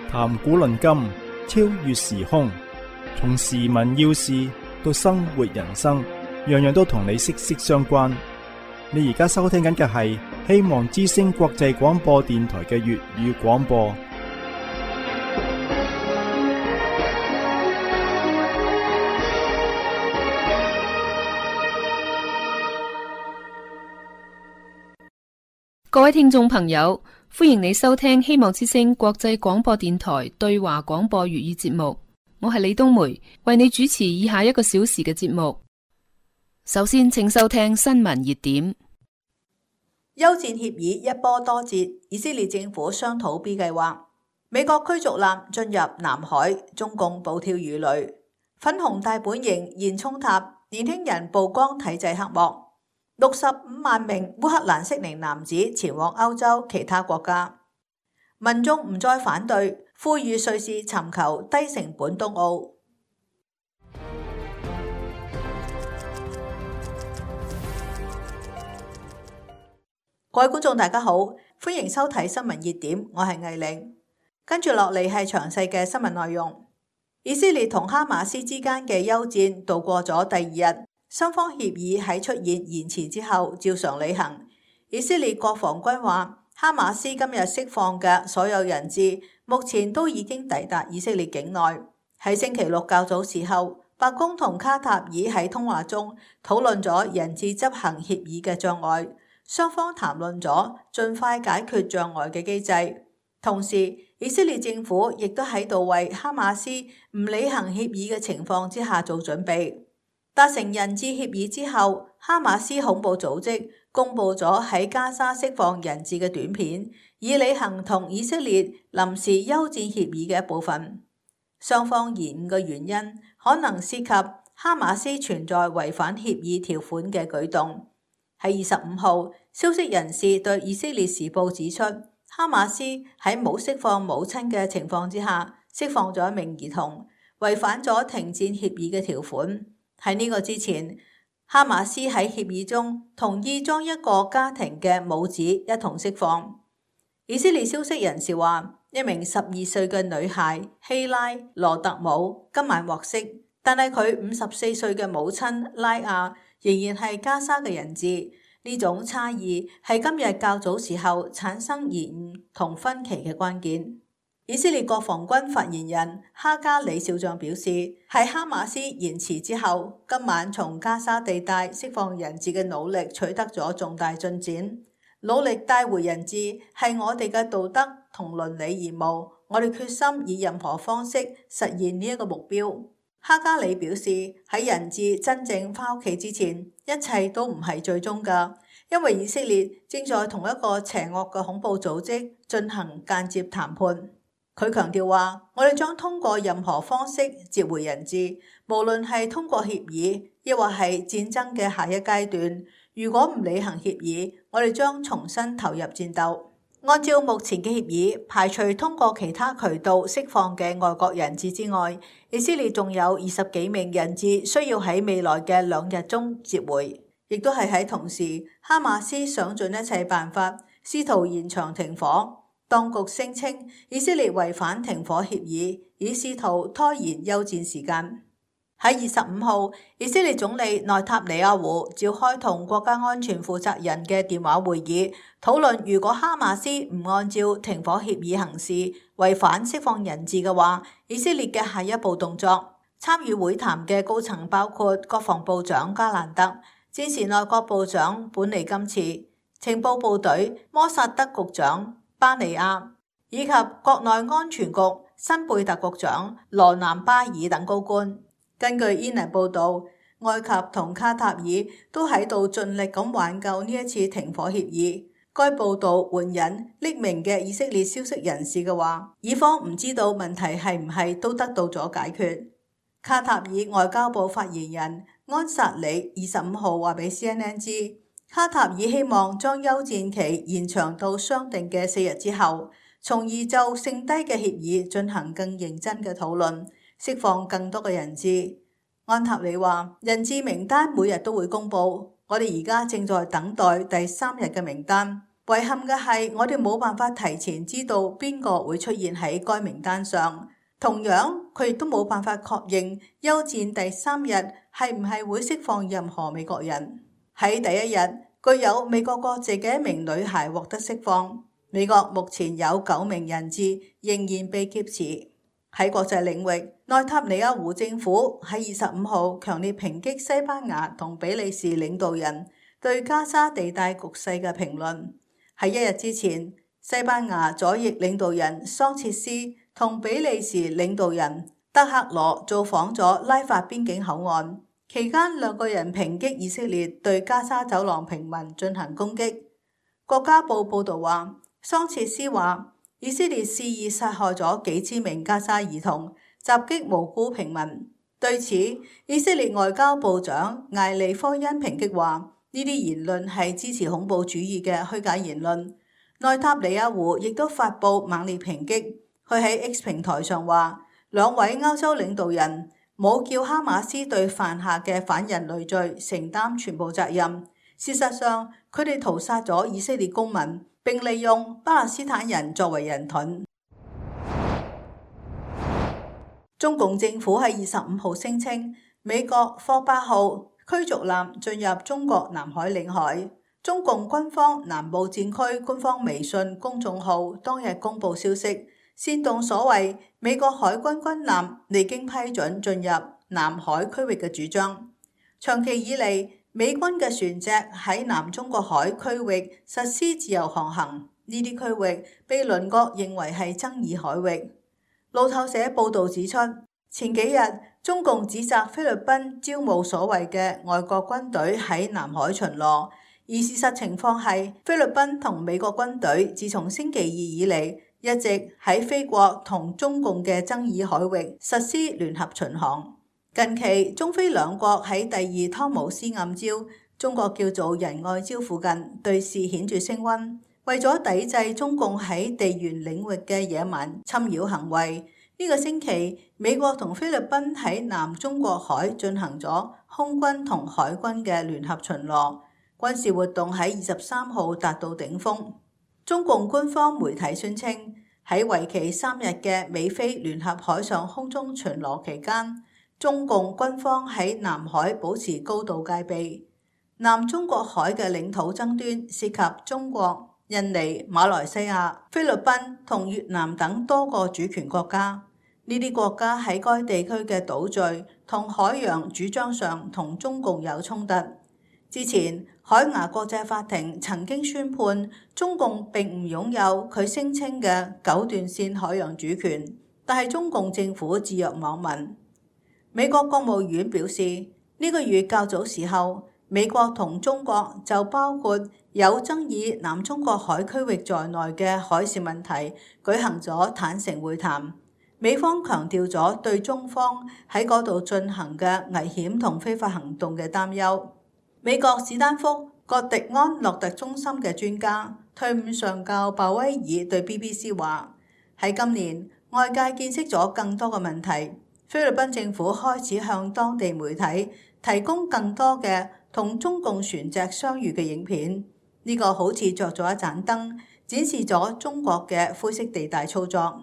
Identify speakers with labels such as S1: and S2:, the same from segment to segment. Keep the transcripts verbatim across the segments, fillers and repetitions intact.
S1: 談古論今，超越時空，從時聞要事到生活人生，樣樣都同你息息相關。你而家收聽緊嘅係希望之聲國際廣播電台嘅粵語廣播。
S2: 各位聽眾朋友，歡迎你收聽希望之聲國際廣播電台對話廣播粵語節目。我係李冬梅，為你主持以下一個小時嘅節目。首先，請收聽新聞熱點。
S3: 休戰協議一波多折，以色列政府商討 B 計劃。美國驅逐艦進入南海，中共暴跳魚雷。粉紅大本營現衝塔，年輕人曝光體制黑幕。六十五萬名烏克蘭適齡男子前往歐洲其他國家。民眾唔再反對，呼籲瑞士尋求低成本冬奧。各位觀眾大家好，歡迎收睇新聞熱點，我係藝玲。跟住落嚟係詳細嘅新聞內容。以色列同哈馬斯之間嘅休戰度過咗第二日。雙方協議喺出現延遲之後照常履行。以色列國防軍話，哈馬斯今日釋放嘅所有人質，目前都已經抵達以色列境內。喺星期六較早時候，白宮同卡塔爾喺通話中討論咗人質執行協議嘅障礙，雙方談論咗盡快解決障礙嘅機制。同時，以色列政府亦都喺度為哈馬斯唔履行協議嘅情況之下做準備。達成人質協議之後，哈馬斯恐怖組織公布咗喺加沙釋放人質嘅短片，以履行同以色列臨時休戰協議嘅一部分。雙方延誤嘅原因可能涉及哈馬斯存在違反協議條款嘅舉動。喺二十五號，消息人士對以色列時報指出，哈馬斯喺冇釋放母親嘅情況之下釋放咗一名兒童，違反咗停戰協議嘅條款。喺呢個之前，哈馬斯喺協議中同意將一個家庭嘅母子一同釋放。以色列消息人士話，一名十二歲嘅女孩希拉羅特姆今晚獲釋，但係佢五十四歲嘅母親拉亞仍然係加沙嘅人質。呢種差異係今日較早時候產生延誤同分歧嘅關鍵。以色列國防軍發言人哈加里少將表示，喺哈馬斯延遲之後，今晚從加沙地帶釋放人質嘅努力取得咗重大進展。努力帶回人質係我哋嘅道德同倫理義務，我哋決心以任何方式實現呢一個目標。哈加里表示，喺人質真正返屋企之前，一切都唔係最終㗎，因為以色列正在同一個邪惡嘅恐怖組織進行間接談判。佢強調話，我哋將通過任何方式接回人質，無論係通過協議，亦或係戰爭嘅下一階段。如果唔履行協議，我哋將重新投入戰鬥。按照目前嘅協議，排除通過其他渠道釋放嘅外國人質之外，以色列仲有二十幾名人質需要喺未來嘅兩日中接回。亦都係喺同時，哈馬斯想盡一切辦法，試圖延長停火。當局聲稱以色列違反停火協議，以試圖拖延休戰時間。喺二十五號，以色列總理內塔尼亞胡召開同國家安全負責人嘅電話會議，討論如果哈馬斯唔按照停火協議行事，違反釋放人質嘅話，以色列嘅下一步動作。參與會談嘅高層包括國防部長加蘭特、戰時內閣部長本尼金茨、情報部隊摩薩德局長巴尼亞以及國內安全局辛貝特局長羅南巴爾等高官。根據伊內報道，埃及同卡塔爾都喺度盡力咁挽救呢一次停火協議。該報道援引匿名嘅以色列消息人士嘅話，以方唔知道問題係唔係都得到咗解決。卡塔爾外交部發言人安薩里二十五號話俾 C N N 知，卡塔爾希望將休戰期延長到商定嘅四日之後，從而就剩低嘅協議進行更認真嘅討論，釋放更多嘅人質。安塔里話，人質名單每日都會公布，我哋而家正在等待第三日嘅名單， 遺憾嘅係，我哋冇辦法提前知道邊個會出現喺該名單上。同樣，佢亦都冇辦法確認休戰第三日係唔係會釋放任何美國人。喺第一日，具有美國國籍嘅一名女孩獲得釋放。美國目前有九名人質仍然被劫持。喺國際領域，內塔尼亞胡政府喺二十五號強烈抨擊西班牙同比利時領導人對加沙地帶局勢嘅評論。喺一日之前，西班牙左翼領導人桑切斯同比利時領導人德克羅造訪咗拉法邊境口岸，期間兩個人抨擊以色列對加沙走廊平民進行攻擊。國家報報導話，桑切斯話以色列肆意殺害咗幾千名加沙兒童，襲擊無辜平民。對此，以色列外交部長艾利科恩抨擊話，呢啲言論係支持恐怖主義嘅虛假言論。內塔尼亞胡亦都發布猛烈抨擊，佢喺 X 平台上話，兩位歐洲領導人冇叫哈馬斯對犯下嘅反人類罪承擔全部責任。事實上，佢哋屠殺咗以色列公民，並利用巴勒斯坦人作為人盾。中共政府喺二十五號聲稱，美國霍八號驅逐艦進入中國南海領海。中共軍方南部戰區官方微信公眾號當日公布消息，煽動所謂美國海軍軍艦未經批准進入南海區域嘅主張。長期以嚟，美軍嘅船隻喺南中國海區域實施自由航行，呢啲區域被鄰國認為係爭議海域。路透社報導指出，前幾日中共指責菲律賓招募所謂嘅外國軍隊喺南海巡邏。而事實情況係，菲律賓同美國軍隊自從星期二以嚟，一直喺菲國同中共嘅爭議海域實施聯合巡航。近期中菲兩國喺第二湯姆斯暗礁，中國叫做仁愛礁附近對峙顯著升溫。為咗抵制中共喺地緣領域嘅野蠻侵擾行為，呢個星期美國同菲律賓喺南中國海進行咗空軍同海軍嘅聯合巡邏。軍事活動喺二十三號達到頂峰。中共官方媒體宣稱，喺為期三日嘅美菲聯合海上空中巡邏期間，中共軍方喺南海保持高度戒備。南中國海嘅領土爭端涉及中國、印尼、馬來西亞、菲律賓同越南等多個主權國家。呢啲國家喺該地區嘅島嶼同海洋主張上同中共有衝突。之前，海牙國際法庭曾經宣判中共並唔擁有佢聲稱嘅九段線海洋主權，但係中共政府置若罔聞。美國國務院表示，呢個月較早時候，美國同中國就包括有爭議南中國海區域在內嘅海事問題舉行咗坦誠會談。美方強調咗對中方喺嗰度進行嘅危險同非法行動嘅擔憂。美國史丹福葛迪安諾特中心嘅專家退伍上校鮑威爾對 B B C 話：喺今年，外界見識咗更多嘅問題，菲律賓政府開始向當地媒體提供更多嘅同中共船隻相遇嘅影片。呢、這個好似着咗一盞燈，展示咗中國嘅灰色地帶操作。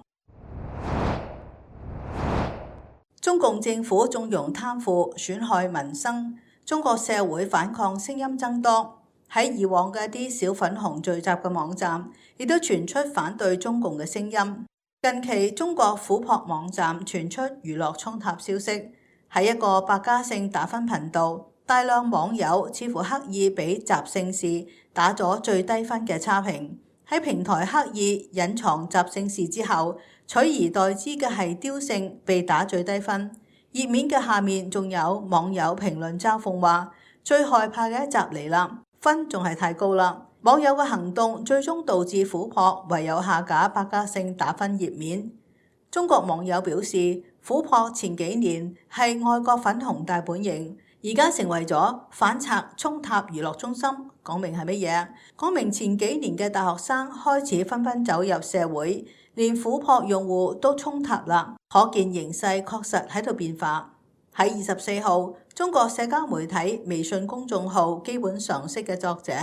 S3: 中共政府縱容貪腐，損害民生。中國社會反抗聲音增多，喺以往嘅一啲小粉紅聚集嘅網站，亦都傳出反對中共嘅聲音。近期中國琥珀網站傳出娛樂衝塔消息，喺一個百家姓打分頻道，大量網友似乎刻意俾習姓氏打咗最低分嘅差評。喺平台刻意隱藏習姓氏之後，取而代之嘅係刁姓被打最低分。頁面嘅下面仲有網友評論嘲諷話：最害怕嘅一集嚟啦，分仲係太高啦。網友嘅行動最終導致琥珀唯有下架百家姓打分頁面。中國網友表示，琥珀前幾年係外國粉紅大本營，而家成為咗反賊衝塔娛樂中心，講明係乜嘢？講明前幾年嘅大學生開始紛紛走入社會，連琥珀用戶都衝塔啦。可見形勢確實喺度變化。喺二十四號，中國社交媒體微信公眾號基本常識嘅作者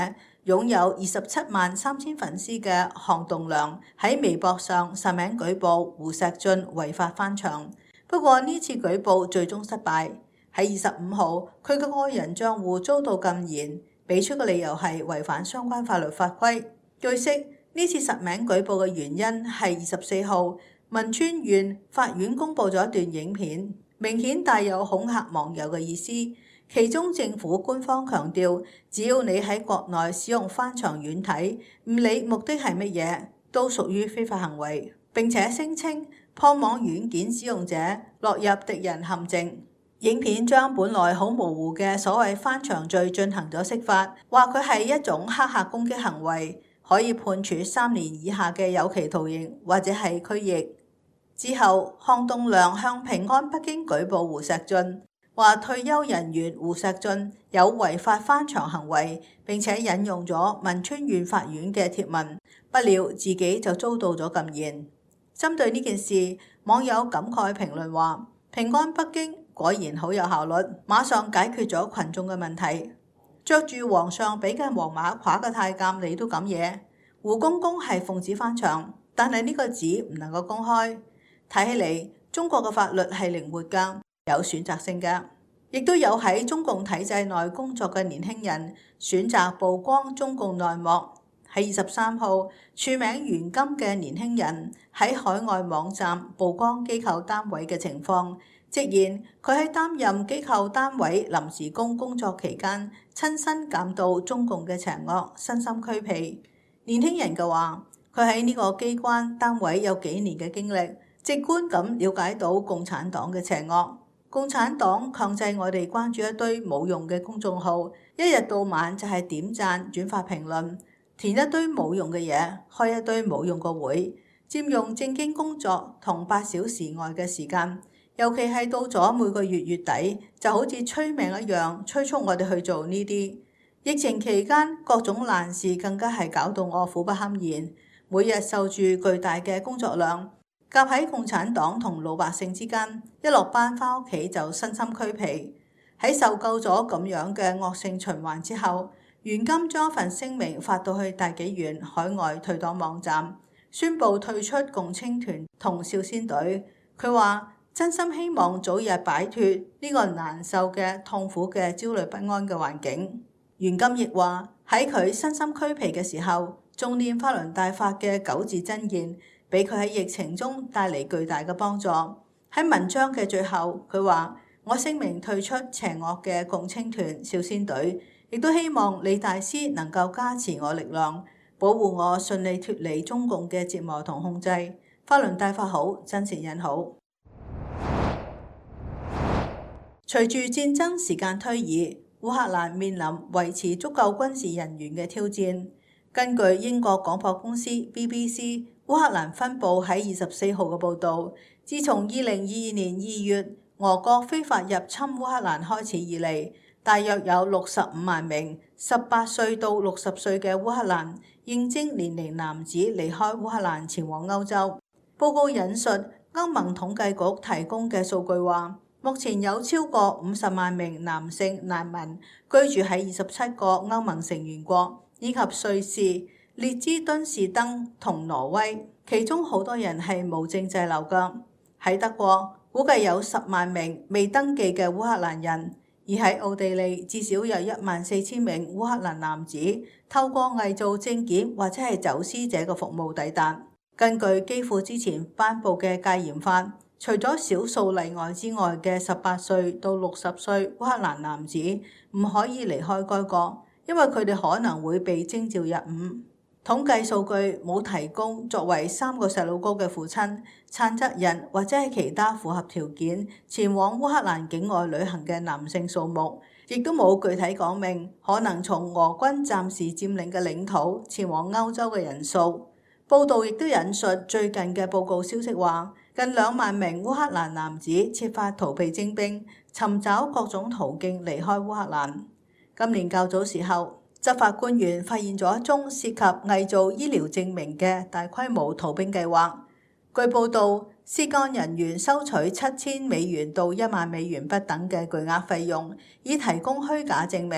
S3: 擁有二十七萬三千粉絲嘅項棟樑喺微博上實名舉報胡錫進違法翻牆，不過呢次舉報最終失敗。喺二十五號，佢嘅個人賬戶遭到禁言，俾出嘅理由係違反相關法律法規。據悉，呢次實名舉報嘅原因係二十四號汶川縣法院公佈咗一段影片，明顯帶有恐嚇網友嘅意思。其中政府官方強調，只要你喺國內使用翻牆軟體，唔理目的係乜嘢，都屬於非法行為。並且聲稱破網軟件使用者落入敵人陷阱。影片將本來好模糊嘅所謂翻牆罪進行咗釋法，話佢係一種黑客攻擊行為，可以判處三年以下嘅有期徒刑或者係拘役。之後，項棟樑向平安北京舉報胡錫進，話退休人員胡錫進有違法翻牆行為，並且引用咗汶川縣法院嘅貼文，不料自己就遭到咗禁言。針對呢件事，網友感慨評論話：平安北京果然好有效率，馬上解決咗群眾嘅問題。着住皇上俾嘅黃馬褂嘅太監你都敢惹？胡公公係奉旨翻牆，但係呢個旨唔能夠公開。睇起嚟，中國嘅法律係靈活㗎，有選擇性嘅，亦都有喺中共體制內工作嘅年輕人選擇曝光中共內幕。喺二十三號，署名袁金嘅年輕人喺海外網站曝光機構單位嘅情況，直言佢喺擔任機構單位臨時工工作期間，親身感到中共嘅邪惡，身心俱疲。年輕人嘅話，佢喺呢個機關單位有幾年嘅經歷，直觀咁了解到共產黨嘅邪惡。共產黨強制我哋關注一堆冇用嘅公眾號，一日到晚就係點讚、轉發、評論，填一堆冇用嘅嘢，開一堆冇用個會，佔用正經工作同八小時外嘅時間。尤其係到咗每個月月底，就好似催命一樣，催促我哋去做呢啲。疫情期間，各種爛事更加係搞到我苦不堪言，每日受住巨大嘅工作量，夾喺共產黨同老百姓之間，一落班返屋企就身心俱疲。喺受夠咗咁樣嘅惡性循環之後，袁金將份聲明發到去大紀元海外退黨網站，宣布退出共青團同少先隊。佢話：真心希望早日擺脫呢個難受嘅、痛苦嘅、焦慮不安嘅環境。袁金亦話喺佢身心俱疲嘅時候，仲念法輪大法嘅九字真言，俾佢喺疫情中帶嚟巨大嘅幫助。喺文章嘅最後，佢話：我聲明退出邪惡嘅共青團少先隊，亦都希望李大師能夠加持我力量，保護我順利脫離中共嘅折磨同控制。法輪大法好，真善人好。隨住戰爭時間推移，烏克蘭面臨維持足夠軍事人員嘅挑戰。根據英國廣播公司 B B C 烏克蘭分部喺二十四號嘅報導，自從二零二二年二月俄國非法入侵烏克蘭開始以嚟，大約有六十五萬名十八歲到六十歲嘅烏克蘭應徵年齡男子離開烏克蘭前往歐洲。報告引述歐盟統計局提供嘅數據話，目前有超過五十萬名男性難民居住喺二十七個歐盟成員國，以及瑞士、列支敦士登同挪威，其中好多人係無證滯留㗎。喺德國，估計有十萬名未登記嘅烏克蘭人，而喺奧地利，至少有一萬四千名烏克蘭男子透過偽造證件或者係走私者嘅服務抵達。根據基輔之前頒布嘅戒嚴法，除咗少數例外之外嘅十八歲到六十歲烏克蘭男子唔可以離開該國，因為佢哋可能會被徵召入伍。統計數據冇提供作為三個細路哥嘅父親、殘疾人或者係其他符合條件前往烏克蘭境外旅行嘅男性數目，亦都冇具體講明可能從俄軍暫時佔領嘅領土前往歐洲嘅人數。報道亦都引述最近嘅報告消息話，近兩萬名烏克蘭男子設法逃避徵兵，尋找各種途徑離開烏克蘭。今年較早時候，執法官員發現咗一宗涉及偽造醫療證明嘅大規模逃兵計劃。據報道，涉案人員收取七千美元到一萬美元不等嘅巨額費用，以提供虛假證明，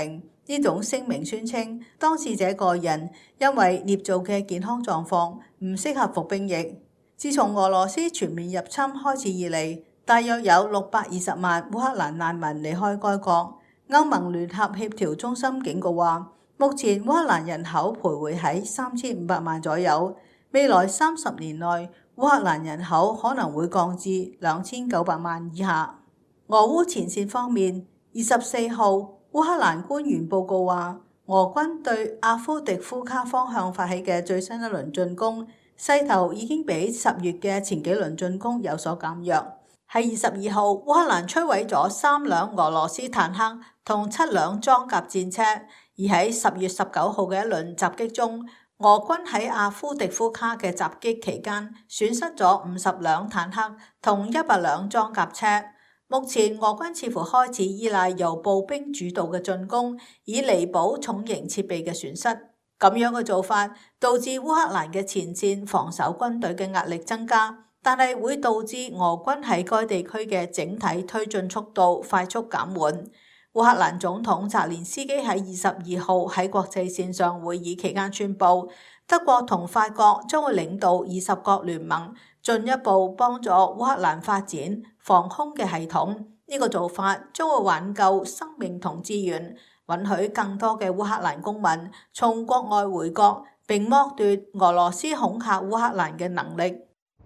S3: 呢種聲明宣稱，當事者個人因為捏造嘅健康狀況唔適合服兵役。自從俄羅斯全面入侵開始以嚟，大約有六百二十萬烏克蘭難民離開該國。歐盟聯合協調中心警告話，目前烏克蘭人口徘徊喺三千五百萬左右，未來三十年內烏克蘭人口可能會降至兩千九百萬以下。俄烏前線方面，二十四號烏克蘭官員報告話，俄軍對阿夫迪夫卡方向發起嘅最新一輪進攻勢頭已經比十月嘅前幾輪進攻有所減弱。喺二十二號，烏克蘭摧毀咗三輛俄羅斯坦克同七輛裝甲戰車，而喺十月十九號嘅一輪襲擊中，俄軍喺阿夫迪夫卡嘅襲擊期間損失咗五十輛坦克同一百輛裝甲車。目前俄軍似乎開始依賴由步兵主導嘅進攻，以彌補重型設備嘅損失。咁樣嘅做法導致烏克蘭嘅前線防守軍隊嘅壓力增加，但係會導致俄軍喺該地區嘅整體推進速度快速減緩。烏克蘭總統澤連斯基喺二十二號喺國際線上會議期間宣布，德國同法國將會領導二十國聯盟，進一步幫助烏克蘭發展防空嘅系統。呢、這個做法將會挽救生命同資源，允許更多嘅烏克蘭公民從國外回國，並剝奪俄羅斯恐嚇烏克蘭嘅能力。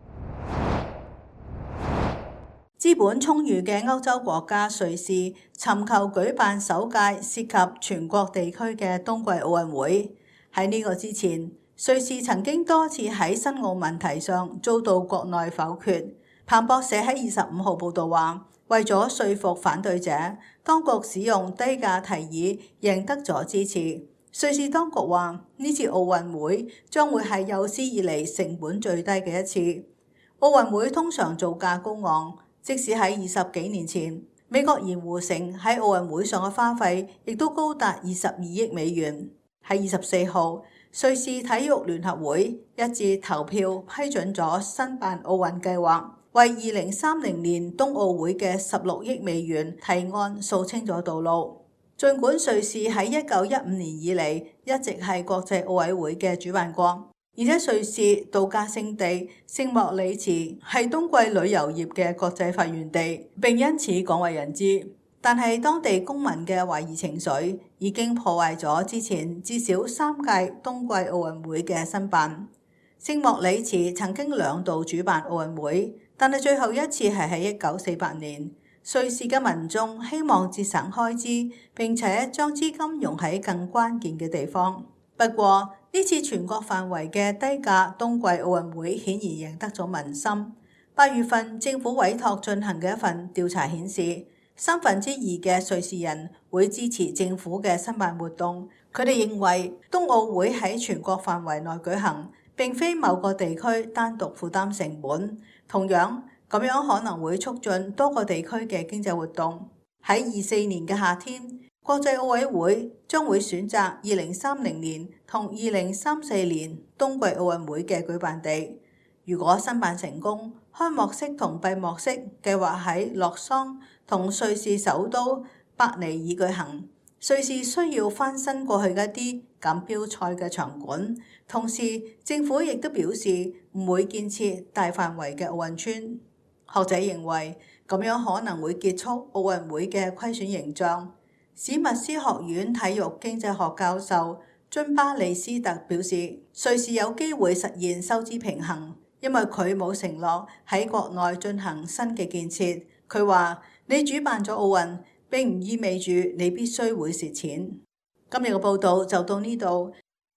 S3: 資本充裕嘅歐洲國家瑞士尋求舉辦首屆涉及全國地區嘅冬季奧運會。喺呢個之前，瑞士曾經多次喺申奧問題上遭到國內否決。彭博社喺二十五號報導話，為咗說服反對者，當局使用低價提議贏得咗支持。瑞士當局話，呢次奧運會將會係有史以嚟成本最低嘅一次。奧運會通常造價高昂，即使喺二十幾年前，美國鹽湖城喺奧運會上嘅花費亦都高達二十二億美元。喺二十四號，瑞士體育聯合會一致投票批准咗申辦奧運計劃，為二零三零年冬奧會嘅十六億美元提案掃清咗道路。儘管瑞士喺一九一五年以嚟一直係國際奧委會嘅主辦國，而且瑞士度假勝地聖莫里茨係冬季旅遊業嘅國際發源地，並因此廣為人知。但係當地公民嘅懷疑情緒已經破壞咗之前至少三屆冬季奧運會嘅申辦。聖莫里茨曾經兩度主辦奧運會，但係最後一次係喺一九四八年。瑞士嘅民眾希望節省開支，並且將資金用喺更關鍵嘅地方。不過呢次全國範圍嘅低價冬季奧運會顯然贏得咗民心。八月份政府委託進行嘅一份調查顯示，三分之二嘅瑞士人會支持政府嘅申辦活動。佢哋認為冬奧會喺全國範圍內舉行，並非某個地區單獨負擔成本。同樣，咁樣可能會促進多個地區嘅經濟活動。喺二四年嘅夏天，國際奧委會將會選擇二零三零年同二零三四年冬季奧運會嘅舉辦地。如果申辦成功，開幕式同閉幕式計劃喺洛桑同瑞士首都伯尼爾舉行。瑞士需要翻新過去一啲錦標賽嘅場館，同時政府亦都表示唔會建設大範圍嘅奧運村。學者認為咁樣可能會結束奧運會嘅虧損形象。史密斯學院體育經濟學教授津巴利斯特表示，瑞士有機會實現收支平衡，因為佢冇承諾喺國內進行新嘅建設。佢話：你主辦咗奧運，並唔意味住你必須會蝕錢。今日嘅報導就到呢度。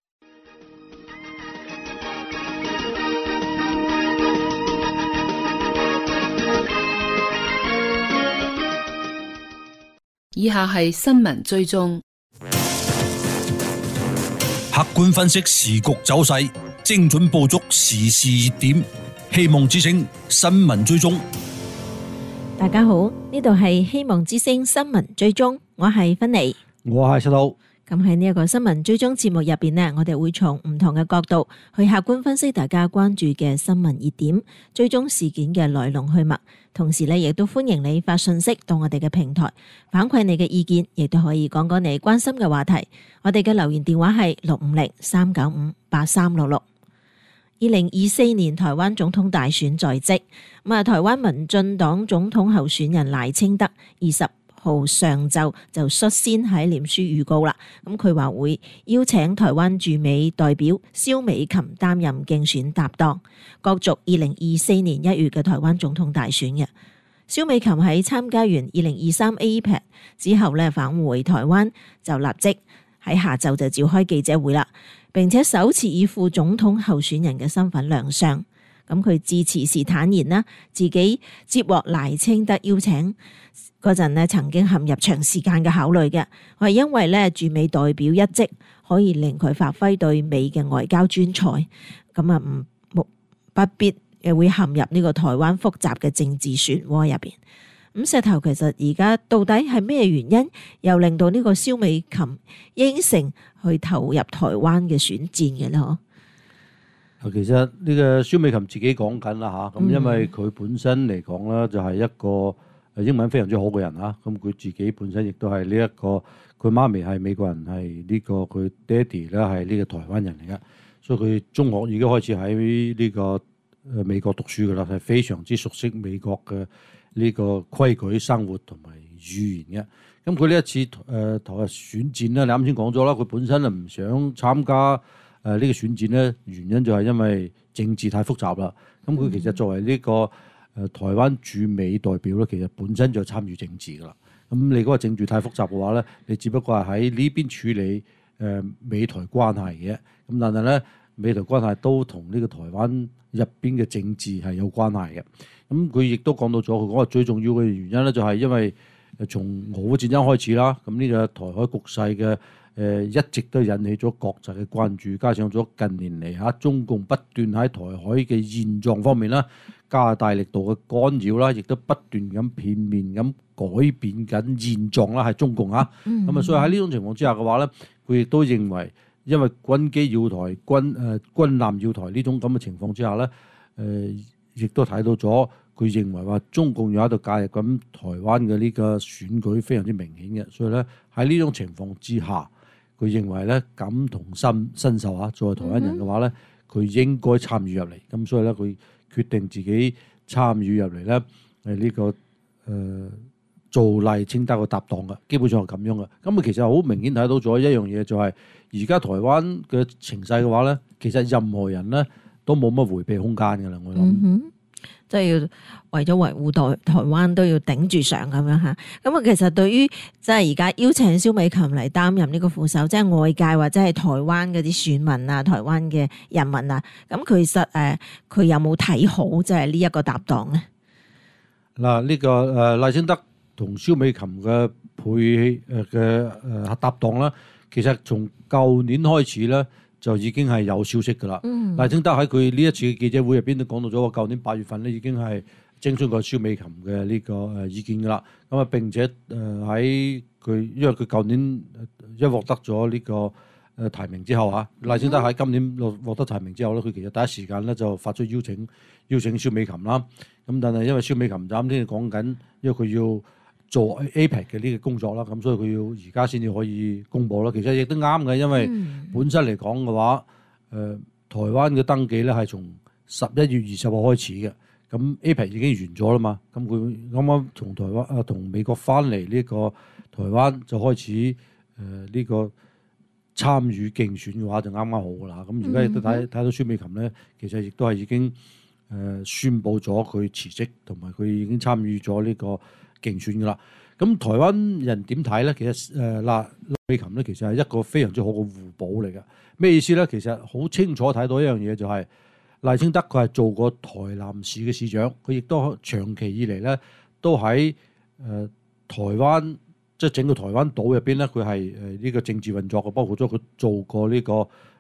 S2: 以下係新聞追蹤，
S4: 客觀分析時局走勢，精準捕捉時事熱點。希望之聲新聞追蹤。
S5: 大家好，呢度係希望之聲新聞追蹤，我係芬妮，
S6: 我係細路。
S5: 咁喺呢一個新聞追蹤節目入邊呢，我哋會從唔同嘅角度去客觀分析大家關注嘅新聞熱點，追蹤事件嘅來龍去脈。同時呢，亦都歡迎你發信息到我哋嘅平台，反饋你嘅意見，亦都可以講講你關心嘅話題。我哋嘅留言電話係六五零三九五八三六六。二零二四年台灣總統大選在即，咁啊，台灣民進黨總統候選人賴清德二十號上晝就率先喺臉書預告啦。咁佢話會邀請台灣駐美代表蕭美琴擔任競選搭檔，角逐二零二四年一月嘅台灣總統大選嘅。蕭美琴喺參加完二零二三 A P E C 之後咧，返回台灣就立即喺下晝就召開記者會啦，並且首次以副總統候選人嘅身份亮相。咁佢致辭時坦言啦，自己接獲賴清德邀請嗰陣咧，曾經陷入長時間嘅考慮嘅，係因為咧駐美代表一職可以令佢發揮對美嘅外交專才，咁啊唔不不必誒會陷入呢個台灣複雜嘅政治漩渦入邊。咁石頭，其實而家到底係咩原因，又令到呢個蕭美琴應承去投入台灣嘅選戰嘅咧？嗬？
S6: 其實呢個蕭美琴自己講緊啦嚇，咁因為佢本身嚟講咧就係一個英文非常之好嘅人嚇，咁佢自己本身亦都係呢一個，佢媽咪係美國人，係呢個佢爹哋咧係呢個台灣人嚟嘅，所以佢中學已經開始喺呢個誒美國讀書噶啦，係非常之熟悉美國嘅呢個規矩、生活同埋語言嘅。咁佢呢一次誒投入選戰咧，你啱先講咗啦，佢本身就唔想參加。誒、呃、呢、這個選戰咧，原因就係因為政治太複雜啦。咁佢其實作為呢、這個誒、呃、台灣駐美代表咧，其實本身就參與政治噶啦。咁你嗰個政治太複雜嘅話咧，你只不過係喺呢邊處理誒、呃、美台關係嘅。咁但係咧，美台關係都同呢個台灣入邊嘅政治係有關係嘅。咁佢亦都講到咗，佢講話最重要嘅原因咧，就係因為從俄烏戰爭開始啦，咁呢個台海局勢嘅。誒一直都引起咗國際嘅關注，加上咗近年嚟嚇中共不斷喺台海嘅現狀方面啦，加大力度嘅干擾啦，亦都不斷咁片面咁改變緊現狀啦，係中共嚇。咁啊、嗯，所以喺呢種情況之下嘅話咧，佢亦都認為，因為軍機要台、軍誒、呃、軍艦要台呢種咁嘅情況之下咧，誒、呃、亦都睇到咗，佢認為話中共又喺度介入咁台灣嘅呢個選舉非常之明顯嘅，所以咧喺呢種情況之下。佢認為咧感同身身受嚇，作為台灣人嘅話咧，佢應該參與入嚟，咁所以咧佢決定自己參與入嚟咧，誒、這、呢個誒、呃、做賴清德嘅搭檔嘅，基本上係咁樣嘅。咁啊其實好明顯睇到咗一樣嘢，就係而家台灣嘅情勢嘅話咧，其實任何人咧都冇乜迴避空間㗎啦，我諗。嗯
S5: 即係要為咗維護台台灣都要頂住上咁樣嚇，咁啊其實對於即係而家邀請蕭美琴嚟擔任呢個副手，即係外界或者係台灣嗰啲選民啊、台灣嘅人民啊，咁其實誒佢有冇睇好即係呢一個搭檔咧？
S6: 嗱，呢個誒賴清德同蕭美琴嘅配誒嘅誒搭檔啦，其實從舊年開始咧。就已經係有消息㗎啦。賴清德喺佢呢一次嘅記者會入邊都講到咗，舊年八月份咧已經係徵詢過蕭美琴嘅呢個誒意見㗎啦。咁啊並且誒喺佢，因為佢舊年一獲得咗呢個誒提名之後啊，賴清德喺今年獲獲得提名之後咧，佢其實第一時間咧就發出邀請，邀請蕭美琴啦。咁但係因為蕭美琴就啱先講緊，因為佢要做 A P E C 嘅呢個工作啦，咁所以佢要而家先至可以公佈啦。其實亦都啱嘅，因為本身嚟講嘅話，誒、呃、台灣嘅登記咧係從十一月二十號開始嘅，咁 A P E C 已經完咗啦嘛。咁佢啱啱從台灣啊同美國翻嚟呢個台灣就開始誒呢、呃這個參與競選嘅話就啱啱好噶啦。咁而家亦都睇睇到蕭美琴咧，其實亦都係已經誒、呃、宣佈咗佢辭職，同埋佢已經參與咗呢個競選噶啦，咁台灣人點睇咧？其實誒嗱，賴美琴咧其實係一個非常之好嘅互補嚟嘅。咩意思咧？其實好清楚睇到一樣嘢，就係賴清德佢係做過台南市嘅市長，佢亦都長期以嚟咧都喺誒、呃、台灣，即係整個台灣島入邊咧，佢係誒呢個政治運作嘅，包括咗佢做過呢個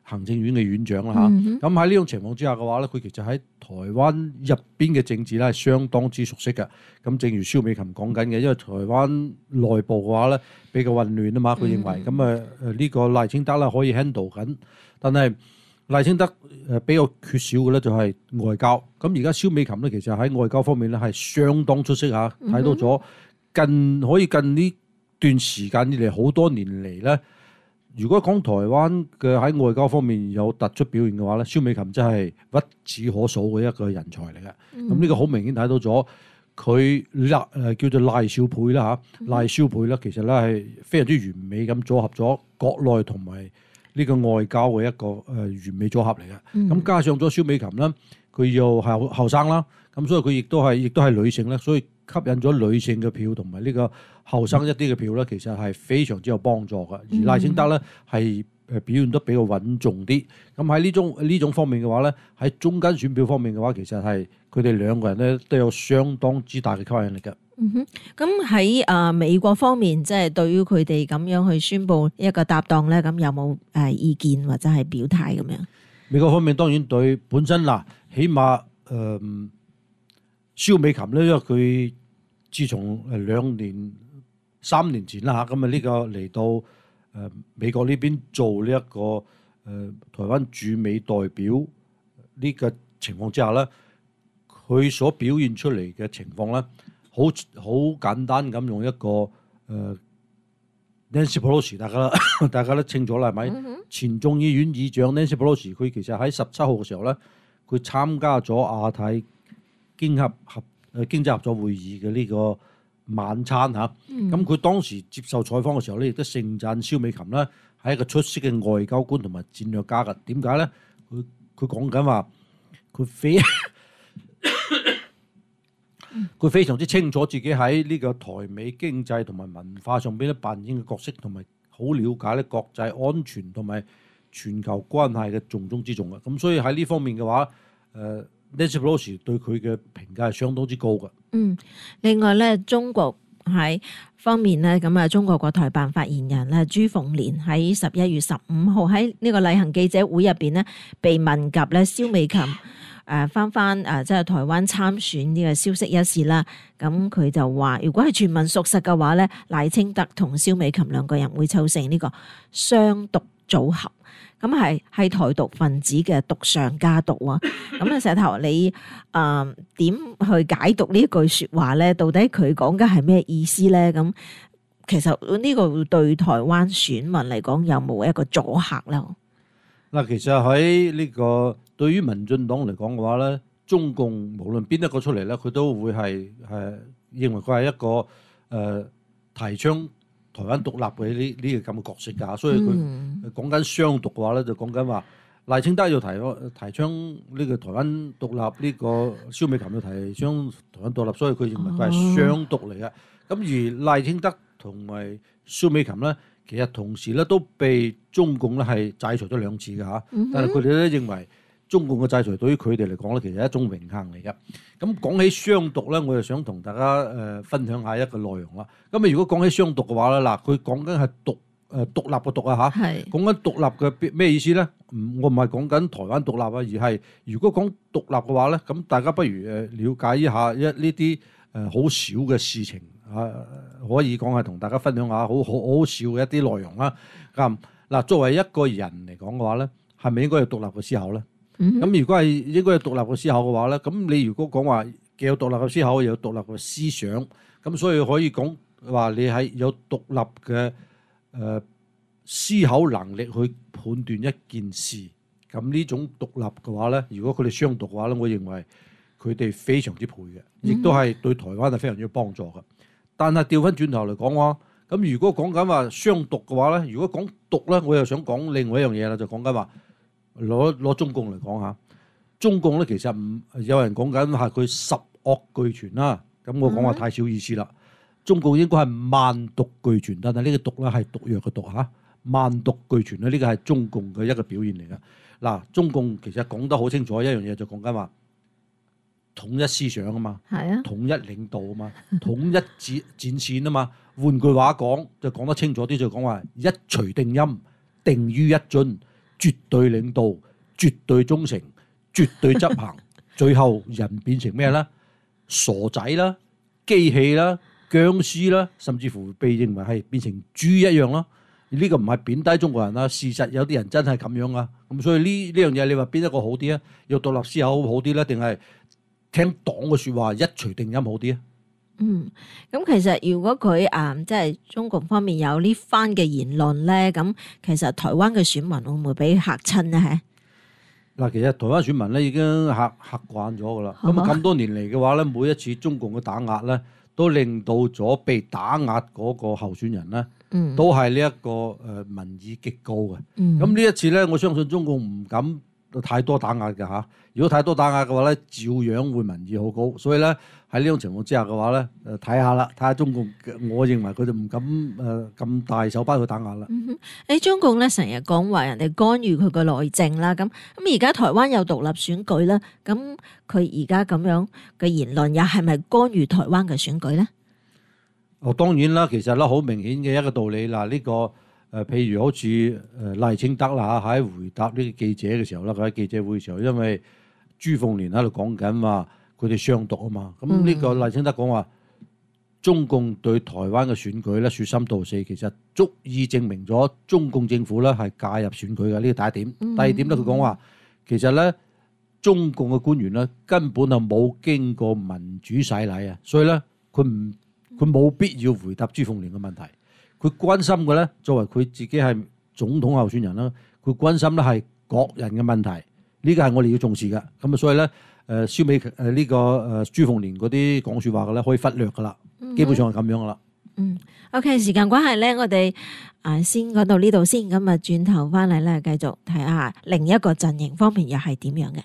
S6: 行政院嘅院長啦嚇。咁喺呢種情況之下嘅話咧，佢其實喺台灣入邊嘅政治咧係相當之熟悉嘅。咁正如蕭美琴講緊嘅，因為台灣內部嘅話咧比較混亂啊嘛，佢認為咁誒誒呢個賴清德咧可以 handle 緊，但係賴清德誒比較缺少嘅咧就係外交。咁而家蕭美琴咧其實喺外交方面咧係相當出色嚇，睇到咗近可以近呢段時間以嚟好多年嚟咧。如果講台灣嘅喺外交方面有突出表現嘅話咧，蕭美琴真係屈指可數嘅一個人才嚟嘅。咁呢、嗯、個好明顯睇到咗佢賴誒叫做賴少配啦嚇，賴少配咧其實咧係非常之完美咁組合咗國內同埋呢個外交嘅一個誒完美組合嚟嘅。咁、嗯、加上咗蕭美琴咧，佢又係後生啦，咁所以佢亦都係亦都係女性咧，所以吸引咗女性嘅票同埋呢個後生一啲嘅票咧，其實係非常之有幫助嘅。而賴清德咧係誒表現得比較穩重啲。咁喺呢種呢種方面嘅話咧，喺中間選票方面嘅話，其實係佢哋兩個人咧都有相當之大嘅吸引力嘅。
S5: 嗯哼，咁喺誒美國方面，即係對於佢哋咁樣去宣佈一個搭檔咧，咁有冇誒意見或者係表態咁樣？
S6: 美國方面當然對本身嗱，起碼誒。呃蕭美琴咧，因為佢自從誒兩年、三年前啦嚇，咁啊呢個嚟到誒美國呢邊做呢、這、一個誒、呃、台灣駐美代表呢個情況之下咧，佢所表現出嚟嘅情況咧，好好簡單咁用一個誒、呃、Nancy Pelosi 大家大家都清楚啦，係咪？嗯、哼前眾議院議長 Nancy Pelosi 佢其實喺十七號嘅時候咧，佢參加咗亞太經合合誒經濟合作會議嘅呢個晚餐嚇，咁佢、嗯、當時接受採訪嘅時候咧，亦都盛讚蕭美琴咧係一個出色嘅外交官同埋戰略家嘅。點解咧？佢佢講緊話，佢非佢非常之清楚自己喺呢個台美經濟同埋文化上邊咧扮演嘅角色，同埋好了解咧國際安全同埋全球關係嘅重中之重嘅。咁所以喺呢方面嘅話，誒、呃。Nancy Pelosi 對佢嘅評價係相當之高嘅。嗯，
S5: 另外咧，中國喺方面咧，咁啊，中國國台辦發言人咧朱鳳蓮喺十一月十五號喺呢個例行記者會入邊咧，被問及咧蕭美琴誒翻翻誒即係台灣參選呢個消息一事啦。咁佢就話，如果係傳聞屬實嘅話咧，賴清德同蕭美琴兩個人會湊成呢個雙獨組合。咁係係台獨分子嘅獨上加獨啊！咁啊，石頭你誒點、呃、去解讀呢句説話咧？到底佢講嘅係咩意思咧？咁其實呢個對台灣選民嚟講有冇一個阻嚇咧？
S6: 嗱，其實喺呢個對於民進黨嚟講嘅話咧，中共無論邊一個出嚟咧，佢都會係係認為佢係一個誒、呃、提倡台灣獨立嘅呢呢個咁嘅角色㗎，所以佢講緊雙獨嘅話咧，就講緊話賴清德要提提倡呢個台灣獨立，呢、這個蕭美琴要提倡台灣獨立，所以佢認為佢係雙獨嚟嘅。咁、哦、而賴清德同埋蕭美琴咧，其實同時咧都被中共咧係制裁咗兩次嘅嚇，但係佢哋咧認為中共嘅制裁對於佢哋嚟講咧，其實係一種榮幸嚟嘅。咁講起雙獨咧，我就想同大家誒分享下一個內容啦。咁啊，如果講起雙獨嘅話咧，嗱，佢講緊係獨誒獨立嘅獨啊嚇，講緊獨立嘅咩意思咧？唔，我唔係講緊台灣獨立啊，而係如果講獨立嘅話咧，咁大家不如誒了解一下一呢啲誒好少嘅事情啊，可以講係同大家分享下好好好笑嘅一啲內容啦。咁嗱，作為一個人嚟講嘅話咧，係咪應該有獨立嘅思考咧？咁、嗯、如果係應該有獨立嘅思考嘅話咧，咁你如果講話既有獨立嘅思考，又有獨立嘅思想，咁所以可以講話你係有獨立嘅誒、呃、思考能力去判斷一件事。咁呢種獨立嘅話咧，如果佢哋雙獨嘅話咧，我認為佢哋非常之配嘅，亦都係對台灣係非常之有幫助嘅。但係調翻轉頭嚟講話，咁如果講緊話雙獨嘅話咧，如果講獨咧，我又想講另外一樣嘢啦，就講緊話。攞攞中共嚟講下，中共咧其實唔有人講緊係佢十惡俱全啦。咁我講話太少意思啦。中共應該係萬毒俱全，但係呢個毒咧係毒藥嘅毒嚇。萬毒俱全咧，呢個係中共嘅一個表現嚟嘅。嗱，中共其實講得好清楚一樣嘢，就講緊話統一思想啊嘛，係啊，統一領導啊嘛，統一戰戰線啊嘛。換句話講，就講得清楚啲，就講話一錘定音，定於一尊。 絕對領導、絕對忠誠、絕對執行，最後人變成咩咧？傻仔啦、機器啦、僵屍啦，甚至乎被認為係變成豬一樣咯。呢個唔係貶低中國人啦，事實有啲人真係咁樣啊。咁所以呢呢樣嘢，你話邊一個好啲啊？要獨立思考好啲咧，定係聽黨嘅説話一錘定音好啲啊？
S5: 嗯，咁其實如果佢啊，即係中共方面有呢番嘅言論咧，咁其實台灣嘅選民會唔會俾嚇親咧？
S6: 嗱，其實台灣選民咧已經嚇嚇慣咗噶啦。咁啊咁多年嚟嘅話咧，每一次中共嘅打壓咧，都令到咗被打壓嗰個候選人咧，
S5: 嗯、
S6: 都係呢一個誒民意極高嘅。咁呢、
S5: 嗯、
S6: 一次咧，我相信中共唔敢太多打壓嘅嚇。如果太多打壓嘅話咧，照樣會民意好高。所以咧喺呢種情況之下嘅話咧，誒睇下啦，睇下中共，我認為佢就唔敢誒咁大手筆去打壓啦。
S5: 嗯哼，你中共咧成日講話人哋干預佢個內政啦，咁咁而家台灣有獨立選舉啦，咁佢而家咁樣嘅言論又係咪干預台灣嘅選舉咧？
S6: 哦，當然啦，其實咧好明顯嘅一個道理嗱，呢、這個誒、呃，譬如好似誒賴清德啦嚇，喺回答呢個記者嘅時候啦，佢喺記者會嘅時候，因為朱鳳蓮喺度講緊話佢哋雙獨啊嘛，咁呢個賴清德講話中共對台灣嘅選舉咧説三道四，其實足以證明咗中共政府咧係介入選舉嘅，呢個第一點。第二點咧，佢講話其實咧中共嘅官員咧根本就冇經過民主洗禮啊，所以咧佢唔佢冇必要回答朱鳳蓮嘅問題。佢關心嘅咧，作為佢自己係總統候選人啦，佢關心咧係國人嘅問題。呢個係我哋要重視嘅，咁啊，所以咧，誒蕭美誒呢個誒朱鳳蓮嗰啲講説話嘅咧，可以忽略噶啦，基本上係咁樣噶啦。
S5: 嗯 ，OK， 時間關係咧，我哋啊先講到呢度先，咁啊轉頭翻嚟咧，繼續睇下另一個陣營方面又係點樣嘅。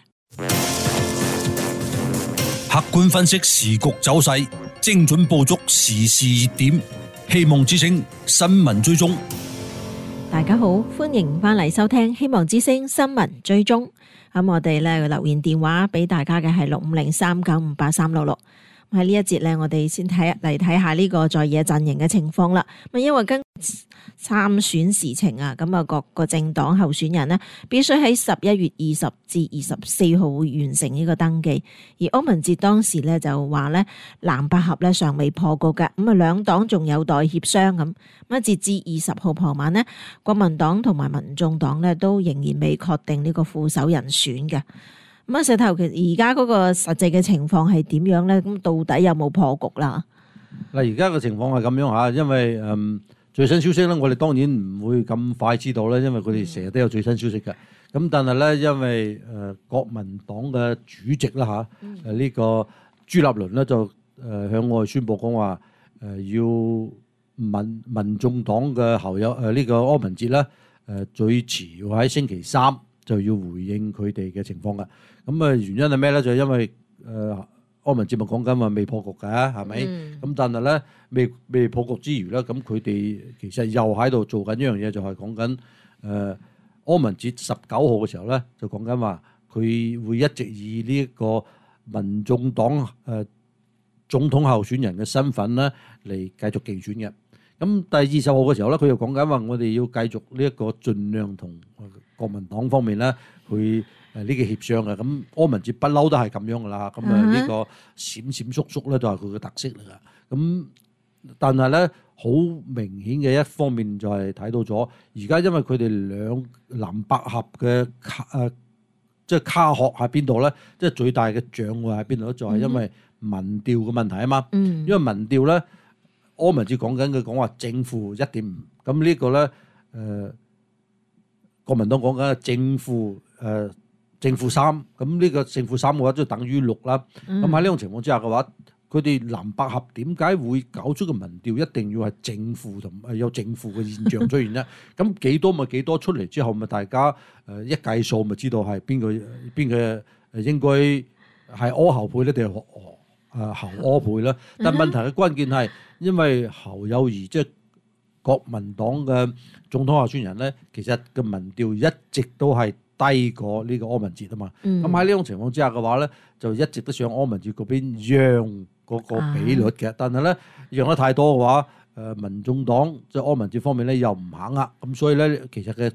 S4: 客觀分析時局走勢，精準捕捉時事熱點，希望之聲新聞追蹤。
S5: 大家好，歡迎翻嚟收聽希望之聲新聞追蹤。咁我哋咧留言電話俾大家嘅係六五零三九五八三六六。喺呢一節咧，我哋先睇嚟睇下呢個在野陣營嘅情況啦。咁因為跟參選時程啊，咁啊各個政黨候選人呢，必須喺十一月二十至二十四號會完成呢個登記。而柯文哲當時咧就話咧藍白合咧尚未破局嘅，咁啊兩黨仲有待協商咁。咁啊截至二十號傍晚呢，國民黨同埋民眾黨咧都仍然未確定呢個副手人選嘅。咁啊，石頭，其實而家嗰個實際嘅情況係點樣咧？咁到底有冇破局啦？
S6: 嗱，而家嘅情況係咁樣嚇，因為誒、嗯、最新消息咧，我哋當然唔會咁快知道咧，因為佢哋成日都有最新消息嘅。咁但係咧，因為誒、呃、國民黨嘅主席啦嚇，誒、啊、呢、嗯呢個朱立倫咧就誒、呃、向我哋宣佈講話誒要民民眾黨嘅候友誒呢、呃呢個柯文哲咧誒、呃、最遲要喺星期三就要回應佢哋嘅情況嘅。咁啊，原因係咩咧？就係、因為誒、呃、柯文哲咪講緊話未破局嘅，係咪？咁、嗯、但係咧未未破局之餘咧，咁佢哋其實又喺度做緊一樣嘢，就係講緊誒柯文哲十九號嘅時候咧，就講緊話佢會一直以呢一個民眾黨誒、呃、總統候選人嘅身份咧嚟繼續競選嘅。咁第二十號嘅時候咧，佢又講緊話我哋要繼續呢一個盡量同國民黨方面咧去。誒呢個協商嘅，咁柯文哲不嬲都係咁樣噶啦，咁啊呢個閃閃縮縮咧都係佢嘅特色嚟噶。咁但係咧好明顯嘅一方面就係睇到咗，而家因為佢哋兩藍白合嘅卡誒，即係卡殼喺邊度咧？即係最大嘅障礙喺邊度咧？就係因為民調嘅問題啊嘛。嗯、因為民調咧，柯文哲講緊佢講話正負一點五，咁呢個咧誒國民黨講緊正負誒。呃正負三，咁呢個正負三嘅話，即係等於六啦。咁喺呢種情況之下嘅話，佢哋藍白合點解會搞出個民調一定要係正負同誒有正負嘅現象出現咧？咁幾多咪幾多出嚟之後，咪大家誒一計數，咪知道係邊個邊個誒應該係柯侯配咧，定係誒侯柯配咧？但問題嘅關鍵係，因為侯友宜即係國民黨嘅總統候選人咧，其實個民調一直都係低過呢個柯文哲啊嘛，咁喺呢種情況之下嘅話咧，就一直都想柯文哲嗰邊讓嗰個比率嘅，啊、但係咧讓得太多嘅話，誒、呃、民眾黨即係柯文哲方面咧又唔肯啊，咁所以咧其實嘅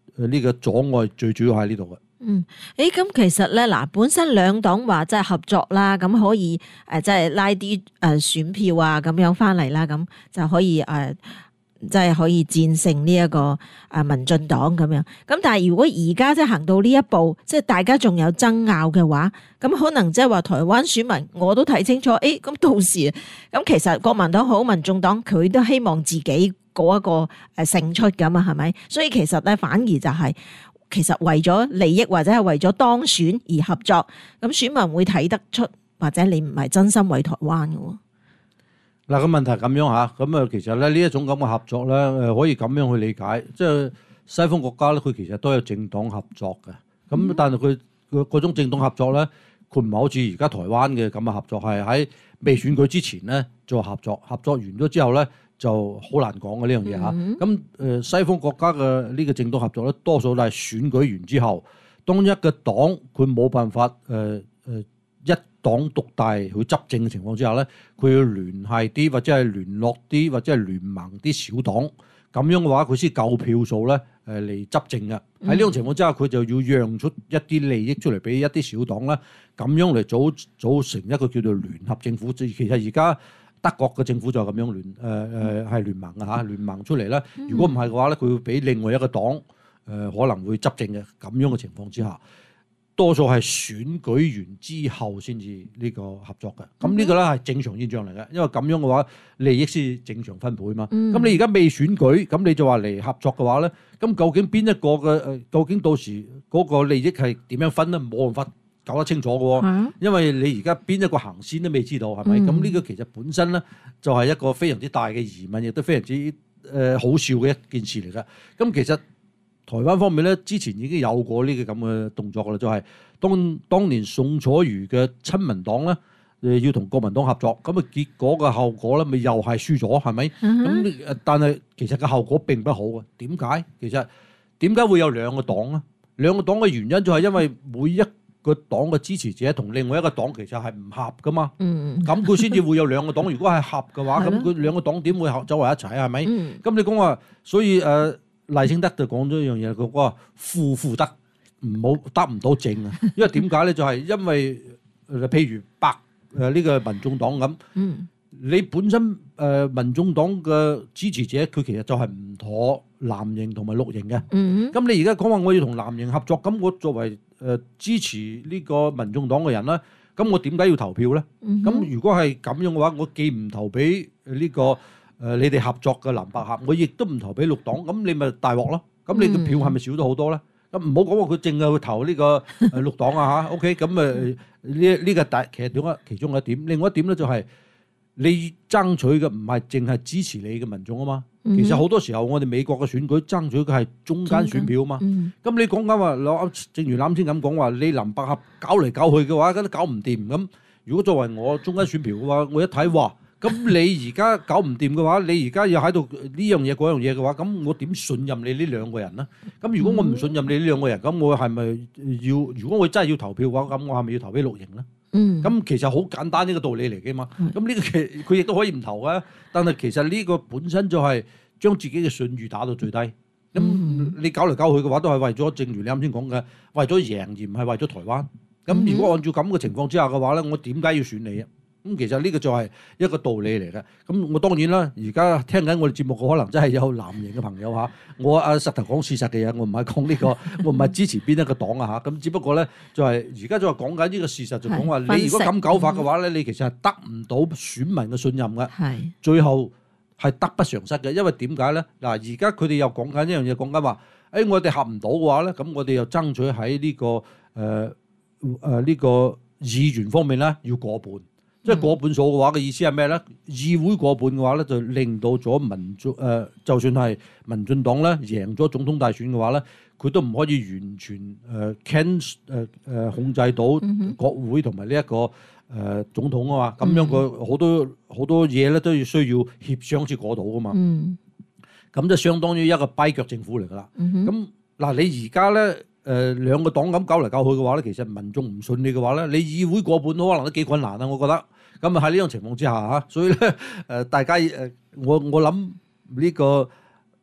S6: 誒呢個阻礙最主要喺呢度嘅。
S5: 嗯，誒咁其實咧嗱，本身兩黨話即係合作啦，咁可以誒即係拉啲誒選票啊咁樣翻嚟啦，咁就可以誒即係可以戰勝呢一個誒民進黨咁樣。咁但係如果而家即係行到呢一步，即係大家仲有爭拗嘅話，咁可能即係話台灣選民我都睇清楚，誒咁到時咁其實國民黨好、民眾黨佢都希望自己嗰一個誒勝出咁啊，係咪？所以其實咧反而就係、是。其實為咗利益或者係為咗當選而合作，咁選民會睇得出，或者你唔係真心為台灣嘅喎。
S6: 嗱，個問題係咁樣嚇，咁啊其實咧呢一種咁嘅合作咧，誒可以咁樣去理解，即係西方國家咧，佢其實都有政黨合作嘅，咁、嗯、但係佢佢嗰種政黨合作咧，佢唔係好似而家台灣嘅咁嘅合作，係喺未選舉之前咧做合作，合作完咗之後咧。就好難講嘅呢樣嘢嚇，咁誒西方國家嘅呢個政黨合作咧，多數都係選舉完之後，當一個黨佢冇辦法誒誒、呃、一黨獨大去執政嘅情況之下咧，佢要聯繫啲或者係聯絡啲或者係聯盟啲小黨，咁樣嘅話佢先夠票數咧誒嚟執政嘅。喺呢種情況之下，佢就要讓出一啲利益出嚟俾一啲小黨咧，咁樣嚟組組成一個叫做聯合政府。其實而家德國嘅政府就係咁樣聯誒誒係聯盟嘅嚇，聯盟出嚟咧。如果唔係嘅話咧，佢會俾另外一個黨誒、呃、可能會執政嘅。咁樣嘅情況之下，多數係選舉完之後先至呢個合作嘅。咁呢個咧係正常現象嚟嘅，因為咁樣嘅話利益先正常分配嘛。咁、嗯、你而家未選舉，咁你就話嚟合作嘅話咧，咁究竟邊一個嘅誒？究竟到時嗰個利益係點樣分咧？冇辦法搞得清楚嘅喎，啊、因為你而家邊一個行先都未知道，係咪？咁呢、嗯、個其實本身咧就係一個非常之大嘅疑問，亦都非常之誒、呃、好笑嘅一件事嚟㗎。咁其實台灣方面咧之前已經有過呢個咁嘅動作㗎啦，就係、是、當當年宋楚瑜嘅親民黨咧誒要同國民黨合作，咁啊結果嘅後果咧咪又係輸咗，係咪？咁、嗯、但係其實個後果並不好嘅。點解？其實點解會有兩個黨啊？兩個黨嘅原因就係因為每一個黨嘅支持者同另外一個黨其實係唔合噶嘛，咁佢先至會有兩個黨。如果係合嘅話，咁佢兩個黨點會走埋一齊係咪？咁、嗯、你講話，所以誒賴清德就講咗一樣嘢，佢話負負得唔好得唔到正啊。因為點解咧？就係、是、因為、呃、譬如白誒呢個民眾黨咁，嗯、你本身誒、呃、民眾黨嘅支持者佢其實就係唔妥藍營同埋綠營嘅。咁、嗯、你而家講話我要同藍營合作，咁我作為誒、呃、支持呢個民眾黨嘅人啦，咁我點解要投票咧？咁、嗯、哼如果係咁樣嘅話，我既唔投俾呢、這個誒、呃、你哋合作嘅藍白合，我亦都唔投俾綠黨，咁你咪大鑊咯。咁你嘅票係咪少咗好多咧？咁唔好講話佢淨係去投呢個誒綠黨啊嚇。OK，咁誒呢呢個大其實點解其中一點，另外一點咧就係、是、你爭取嘅唔係淨係支持你嘅民眾啊嘛。其實好多時候我哋美國嘅選舉爭取嘅係中間選票啊嘛，咁、嗯、你講緊話攞，正如啱先咁講話，你藍白合搞嚟搞去嘅話，咁都搞唔掂。咁如果作為我中間選票嘅話，我一睇話，咁你而家搞唔掂嘅話，你而家又喺度呢樣嘢嗰樣嘢嘅話，咁我點信任你呢兩個人呢？咁如果我唔信任你呢兩個人，咁我係咪要？如果我真係要投票嘅話，咁我係咪要投俾綠營呢？嗯，咁其實好簡單呢個道理嚟嘅嘛。咁呢、嗯、個其佢亦都可以唔投嘅，但係其實呢個本身就係將自己嘅信譽打到最低。咁、嗯、你搞嚟搞去嘅話，都係為咗正如你啱先講嘅，為咗贏而唔係為咗台灣。咁如果按照咁嘅情況之下嘅話咧，我點解要選你啊？咁其實呢個就係一個道理嚟嘅。咁我當然啦，而家聽緊我哋節目嘅可能真係有藍營嘅朋友嚇。我阿實頭講事實嘅嘢，我唔係講呢個，我唔係支持邊一個黨啊嚇。咁只不過咧，就係而家就係講緊呢個事實，就講話你如果咁搞法嘅話咧，你其實係得唔到選民嘅信任嘅。係最後係得不償失嘅，因為點解咧？嗱，而家佢哋又講緊一樣嘢，講緊話，誒我哋合唔到嘅話咧，咁我哋又爭取喺呢個誒誒呢個議員方面咧要過半。即係過半數嘅話嘅意思係咩咧？議會過半嘅話咧，就令到咗民眾誒、呃，就算係民進黨咧贏咗總統大選嘅話咧，佢都唔可以完全誒 can 誒誒控制到國會同埋呢一個誒、呃、總統啊嘛。咁樣個好多好多嘢咧都要需要協商先過到噶嘛。咁就相當於一個跛腳政府嚟噶啦。咁嗱，你而家咧誒兩個黨咁搞嚟搞去嘅話咧，其實民眾唔信你嘅話咧，你議會過半都可能都幾困難啊，我覺得。咁啊喺呢種情況之下嚇，所以咧誒大家誒我我諗呢個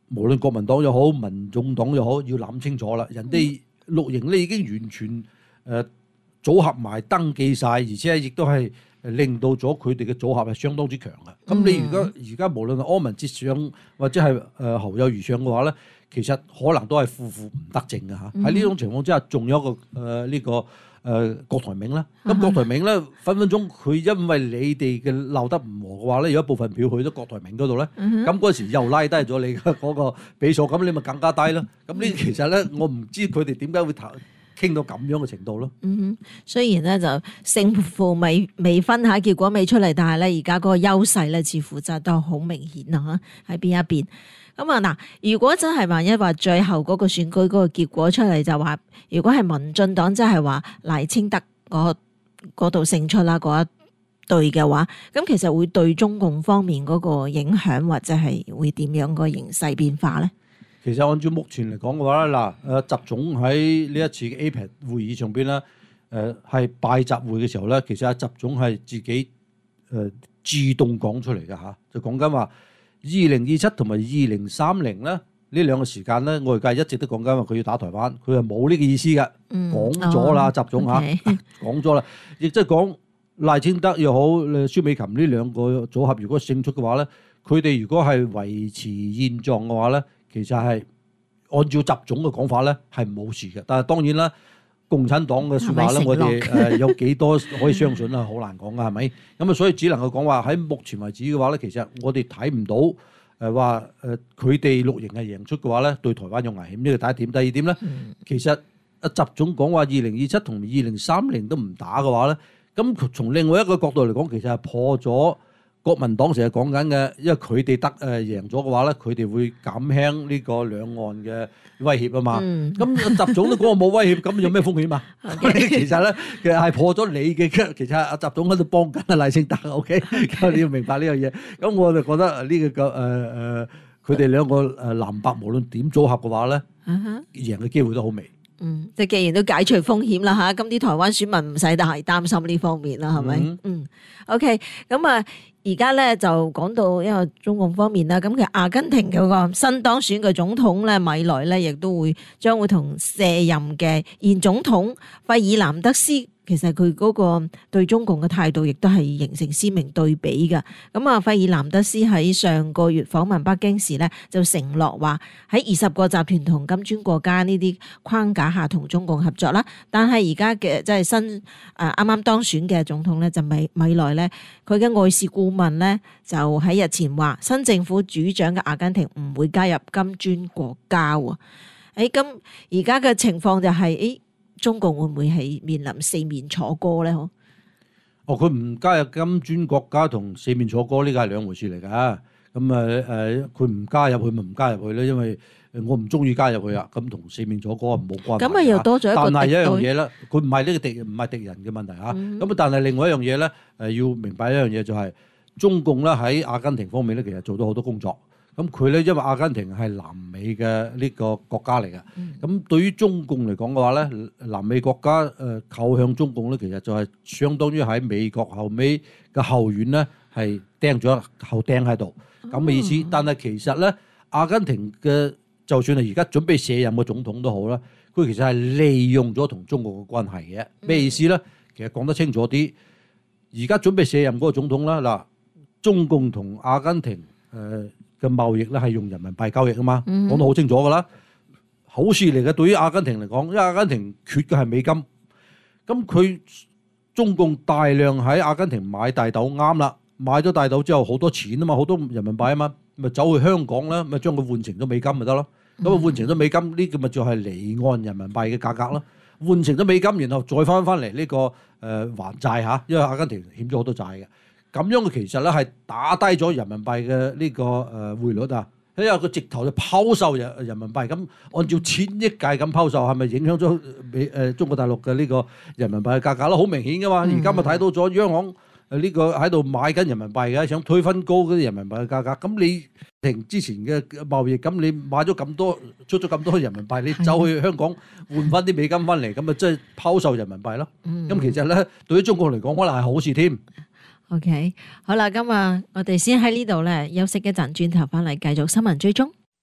S6: 無論國民黨又好，民眾黨又好，要諗清楚啦。人哋綠營咧已經完全誒、呃、組合埋登記晒，而且亦都係令到咗佢哋嘅組合係相當之強嘅。咁你而家而家無論係柯文哲上或者係誒侯友宜上嘅話咧，其實可能都係負負唔得正嘅嚇。喺呢種情況之下，仲有一個誒呢、呃這個誒、呃、郭台銘啦。咁郭台銘咧分分鐘佢因為你哋嘅鬧得唔和嘅話咧，有一部分票去咗郭台銘嗰度咧，咁嗰時又拉低咗你嘅嗰個比數，咁你咪更加低咯。咁呢其實咧，我唔知佢哋點解會投傾到咁樣嘅程度咯。
S5: 嗯哼，雖然咧就勝負未未分下，結果未出嚟，但係咧而家嗰個優勢咧似乎就都好明顯啊！喺邊一邊咁啊嗱，如果真係萬一話最後嗰個選舉嗰個結果出嚟就話，如果係民進黨即係話賴清德嗰嗰度勝出啦嗰一隊嘅話，咁其實會對中共方面嗰個影響或者係會點樣個形勢變化咧？
S6: 其實按照目前嚟講嘅話咧，嗱，誒習總喺呢一次嘅 A P E C 會議上邊咧，誒係拜習會嘅時候咧，其實阿習總係自己誒自動講出嚟嘅嚇，就講緊話二零二七同埋二零三零咧呢兩個時間咧，外界一直都講緊話佢要打台灣，佢係冇呢個意思嘅，講咗啦，習總嚇講咗啦，亦即係講賴清德又好，蕭美琴呢兩個組合如果勝出嘅話咧，佢哋如果係維持現狀嘅話咧。其實係按照習總嘅講法咧，係冇事嘅。但係當然啦，共產黨嘅説話咧，我哋誒有幾多可以相信啦，好難講噶，係咪？咁啊，所以只能夠講話喺目前為止嘅話咧，其實我哋睇唔到誒話誒佢哋綠營係贏出嘅話咧，對台灣有危險。呢個第一點。第二點咧，其實阿習總講話二零二七同二零三零都唔打嘅話咧，咁從另外一個角度嚟講，其實係破咗國民黨成日講緊嘅，因為佢哋得誒、呃、贏咗嘅話咧，佢哋會減輕呢個兩岸嘅威脅啊嘛。咁習、嗯、總都講我冇威脅，咁有咩風險啊？其實咧，其實係破咗你嘅。其實阿習總喺度幫緊阿賴清德 ，OK？你要明白呢樣嘢。咁我就覺得呢、這個個誒誒，佢哋兩個誒藍白無論點組合嘅話咧，贏嘅機會都好微。
S5: 嗯，即係既然都解除風險啦吓，咁啲台灣選民唔使太擔心呢方面啦，係咪？嗯，嗯，OK，咁啊，而家咧就講到因為中共方面啦，咁其實阿根廷嗰個新當選嘅總統咧，米萊咧，亦都會將會同卸任嘅現總統費爾南德斯。其實佢嗰個對中共嘅態度亦都係形成鮮明對比嘅。咁啊，費爾南德斯喺上個月訪問北京時咧，就承諾話喺二十個集團同金磚國家呢啲框架下同中共合作啦。但係而家嘅即係新誒啱啱當選嘅總統咧，就米米萊咧，佢嘅外事顧問咧就喺日前話，新政府主掌嘅阿根廷唔會加入金磚國家喎。誒咁而家嘅情況就係、是、誒。中共會唔會係面臨四面楚歌咧？嗬？
S6: 哦，佢唔加入金磚國家同四面楚歌呢個係兩回事嚟㗎。咁啊誒，佢唔加入去咪唔加入去咧，因為我唔中意加入去啊。咁同四面楚歌冇關係。
S5: 咁啊又多咗一個敵對。
S6: 但係一樣嘢咧，佢唔係呢個敵唔係敵人嘅問題嚇。咁、嗯、啊，但係另外一樣嘢咧，誒要明白一樣嘢就係、是、中共咧喺阿根廷方面咧，其實做咗好多工作。咁佢咧，因為阿根廷係南美嘅呢個國家嚟嘅，咁、嗯、對於中共嚟講嘅話咧，南美國家誒靠向中共咧，其實就係相當於喺美國後尾嘅後院咧，係釘咗後釘喺度咁嘅意思。嗯、但係其實咧，阿根廷嘅就算係而家準備卸任嘅總統都好啦，佢其實係利用咗同中國嘅關係嘅。咩意思咧？其實講得清楚啲，而家準備卸任嗰個總統啦，嗱，中共同阿根廷誒。呃嘅貿易咧係用人民幣交易啊嘛，講得好清楚噶啦，好事嚟嘅。對於阿根廷嚟講，因為阿根廷缺嘅係美金，咁佢中共大量喺阿根廷買大豆啱啦，買咗大豆之後好多錢啊嘛，好多人民幣啊嘛，咪走去香港啦，咪將佢換成咗美金咪得咯，咁啊換成咗美金呢個咪就係離岸人民幣嘅價格咯，換成咗美金，然後再翻翻嚟呢個誒、呃、還債嚇，因為阿根廷欠咗好多債嘅。咁樣嘅其實咧係打低咗人民幣嘅呢個誒匯率啊，因為佢直頭就拋售人人民幣，咁按照千億計咁拋售，係咪影響咗美誒中國大陸嘅呢個人民幣嘅價格咧？好明顯噶嘛，而家咪睇到咗央行誒呢個喺度買緊人民幣嘅，想推分高嗰啲人民幣嘅價格。咁你停之前嘅貿易，咁你買咗咁多，出咗咁多人民幣，你走去香港換翻啲美金翻嚟，咁咪即係拋售人民幣咯。咁其實咧，對於中國嚟講，可能係好事添。
S5: OK，好啦，今日我哋先喺呢度咧休息一陣，轉頭翻嚟繼續新聞追蹤。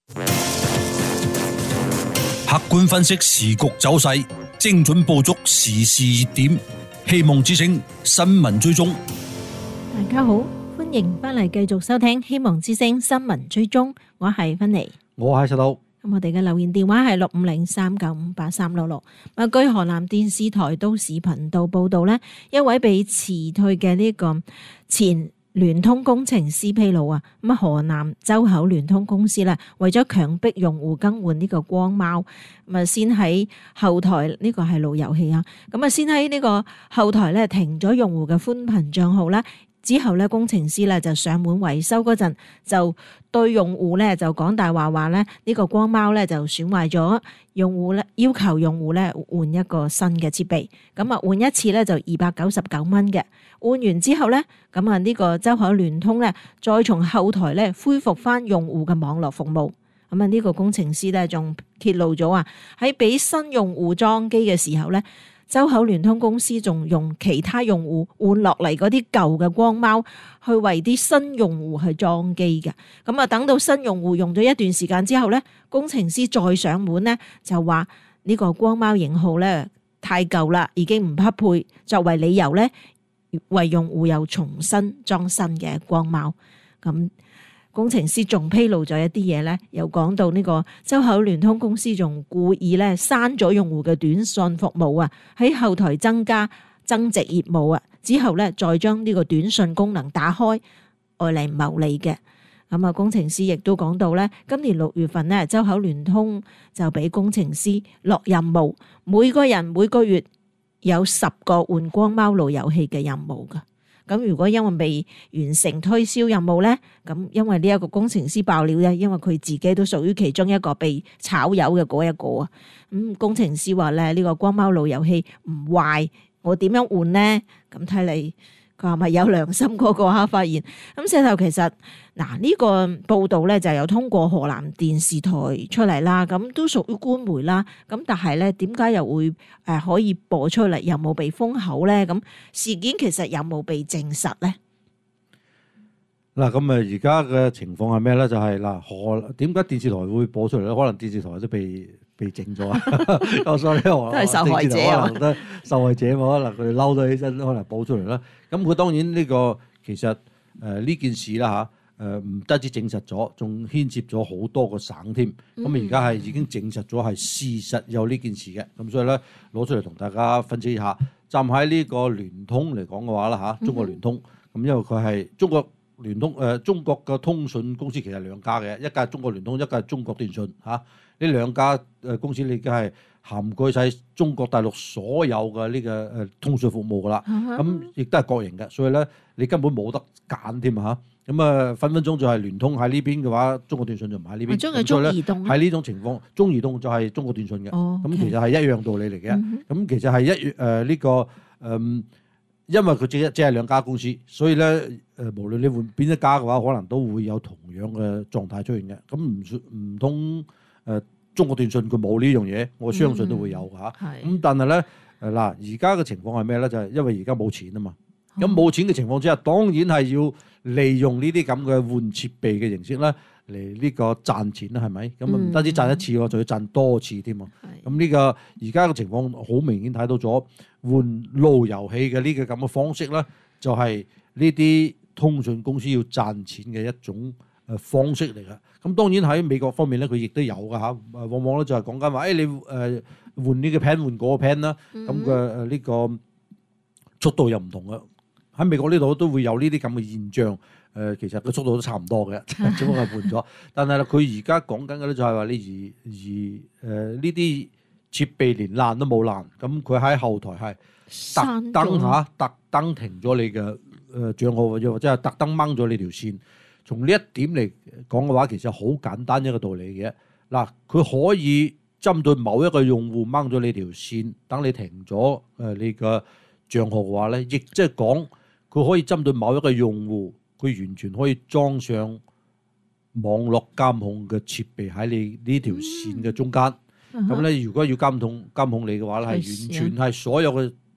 S4: 客觀分析時局走勢，精準捕捉時事熱點。希望之聲新聞追蹤。
S5: 大家好，歡迎翻嚟繼續收聽希望之聲新聞追蹤，我係芬妮，
S6: 我係石頭。
S5: 咁我哋嘅留言電話係六五零三九五八三六六。啊，據河南電視台都市頻道報道呢，一位被辭退嘅呢個前聯通工程師披露啊，咁啊河南周口聯通公司咧，為咗強迫用戶更換呢個光貓，咁啊先喺後台呢個係路由器啊，咁啊先喺呢個後台咧停咗用戶嘅寬頻賬號啦。之後咧，工程師咧就上門維修嗰陣，就對用戶咧就講大話話咧呢個光貓咧就損壞咗，用戶咧要求用戶咧換一個新嘅設備，咁啊換一次咧就二百九十九蚊嘅，換完之後咧，咁啊呢個周口聯通咧再從後台咧恢復翻用戶嘅網絡服務，咁啊呢個工程師咧仲揭露咗啊喺俾新用戶裝機嘅時候咧，周口聯通公司仲用其他用戶換落嚟嗰啲舊嘅光貓去為啲新用戶去裝機嘅，咁啊等到新用戶用咗一段時間之後咧，工程師再上門咧就話呢個光貓型號咧太舊啦，已經唔匹配，作為理由咧為用戶又重新裝新嘅光貓。咁工程師仲披露咗一啲嘢咧，又講到呢個周口聯通公司仲故意咧刪咗用戶嘅短信服務啊，喺後台增加增值業務啊，之後咧再將呢個短信功能打開，愛嚟牟利嘅。咁啊，工程師亦都講到咧，今年六月份咧，周口聯通就俾工程師落任務，每個人每個月有十個換光貓路由器嘅任務噶。咁如果因為未完成推銷任務咧，咁因為呢一個工程師爆料咧，因為佢自己都屬於其中一個被炒魷嘅嗰一個啊。咁工程師話咧，呢個光貓路由器唔壞，我點樣換呢？咁睇嚟佢係咪有良心嗰個啊？發現咁石頭其實嗱呢個報道咧就有通過河南電視台出嚟啦，咁都屬於官媒啦。咁但係咧點解又會誒可以播出嚟，又冇被封口咧？咁事件其實有冇被證實咧？
S6: 嗱，咁啊而家嘅情況係咩咧？就係嗱，河點解電視台會播出嚟咧？可能電視台都被被整咗啊！所以咧，都
S5: 係受害者啊！
S6: 可能都受害者，可能佢哋嬲咗起身，可能報出嚟啦。咁佢當然呢個其實誒呢件事啦嚇，誒唔單止證實咗，仲牽涉咗好多個省添。咁而家係已經證實咗係事實有呢件事嘅。咁所以咧攞出嚟同大家分析一下。站喺呢個聯通嚟講嘅話啦嚇，中國聯通咁，因為佢係中國聯通誒、呃，中國嘅通訊公司其實兩家嘅，一家係中國聯通，一家係中國電信嚇。呢、啊、兩家誒公司你已經係涵蓋晒中國大陸所有嘅呢個誒通訊服務噶啦。咁亦都係國營嘅，所以咧你根本冇得揀添嚇。咁啊分分鐘就係聯通喺呢邊嘅話，中國電信就唔喺呢邊。
S5: 中係中移動
S6: 喺呢種情況，中移動就係中國電信嘅。咁、
S5: 哦 okay.
S6: 其實係一樣道理嚟嘅。咁、嗯、其實係一誒呢、這個誒。嗯因為佢只只係兩家公司，所以咧誒，無論你換邊一家嘅話，可能都會有同樣嘅狀態出現嘅。咁唔唔通誒中國電信佢冇呢樣嘢，我相信都會有㗎嚇。咁、嗯嗯、但係咧誒嗱，而家嘅情況係咩咧？就係、是、因為而家冇錢啊嘛。咁冇、哦、錢嘅情況之下，當然係要利用呢啲咁嘅換設備嘅形式咧嚟呢個賺錢啦，係咪？咁唔單止賺一次喎，仲、嗯、要賺多次添喎。咁呢、這個而家嘅情況好明顯睇到咗。換路由器嘅呢個咁嘅方式咧，就係呢啲通訊公司要賺錢嘅一種誒方式嚟嘅。咁當然喺美國方面咧，佢亦都有㗎嚇。往往咧就係講緊話，誒你誒換呢個 plan 換嗰個 plan 啦，咁嘅誒呢個速度又唔同嘅。喺美國呢度都會有呢啲咁嘅現象。誒其實個速度都差唔多嘅，只不過係換咗。但係咧，佢而家講緊嘅咧就係話你而而誒呢啲。設備連爛都冇爛，咁佢喺後台係特登嚇，特登停咗你嘅誒帳號，或者或者係特登掹咗你條線。從呢一點嚟講嘅話，其實好簡單一個道理嘅。嗱，佢可以針對某一個用戶掹咗你條線，等你停咗誒你嘅帳號嘅話咧，亦即係講佢可以針對某一個用戶，佢完全可以裝上網絡監控嘅設備喺你呢條線嘅中間。咁咧，如果要監控監控你嘅話咧，係完全係所有嘅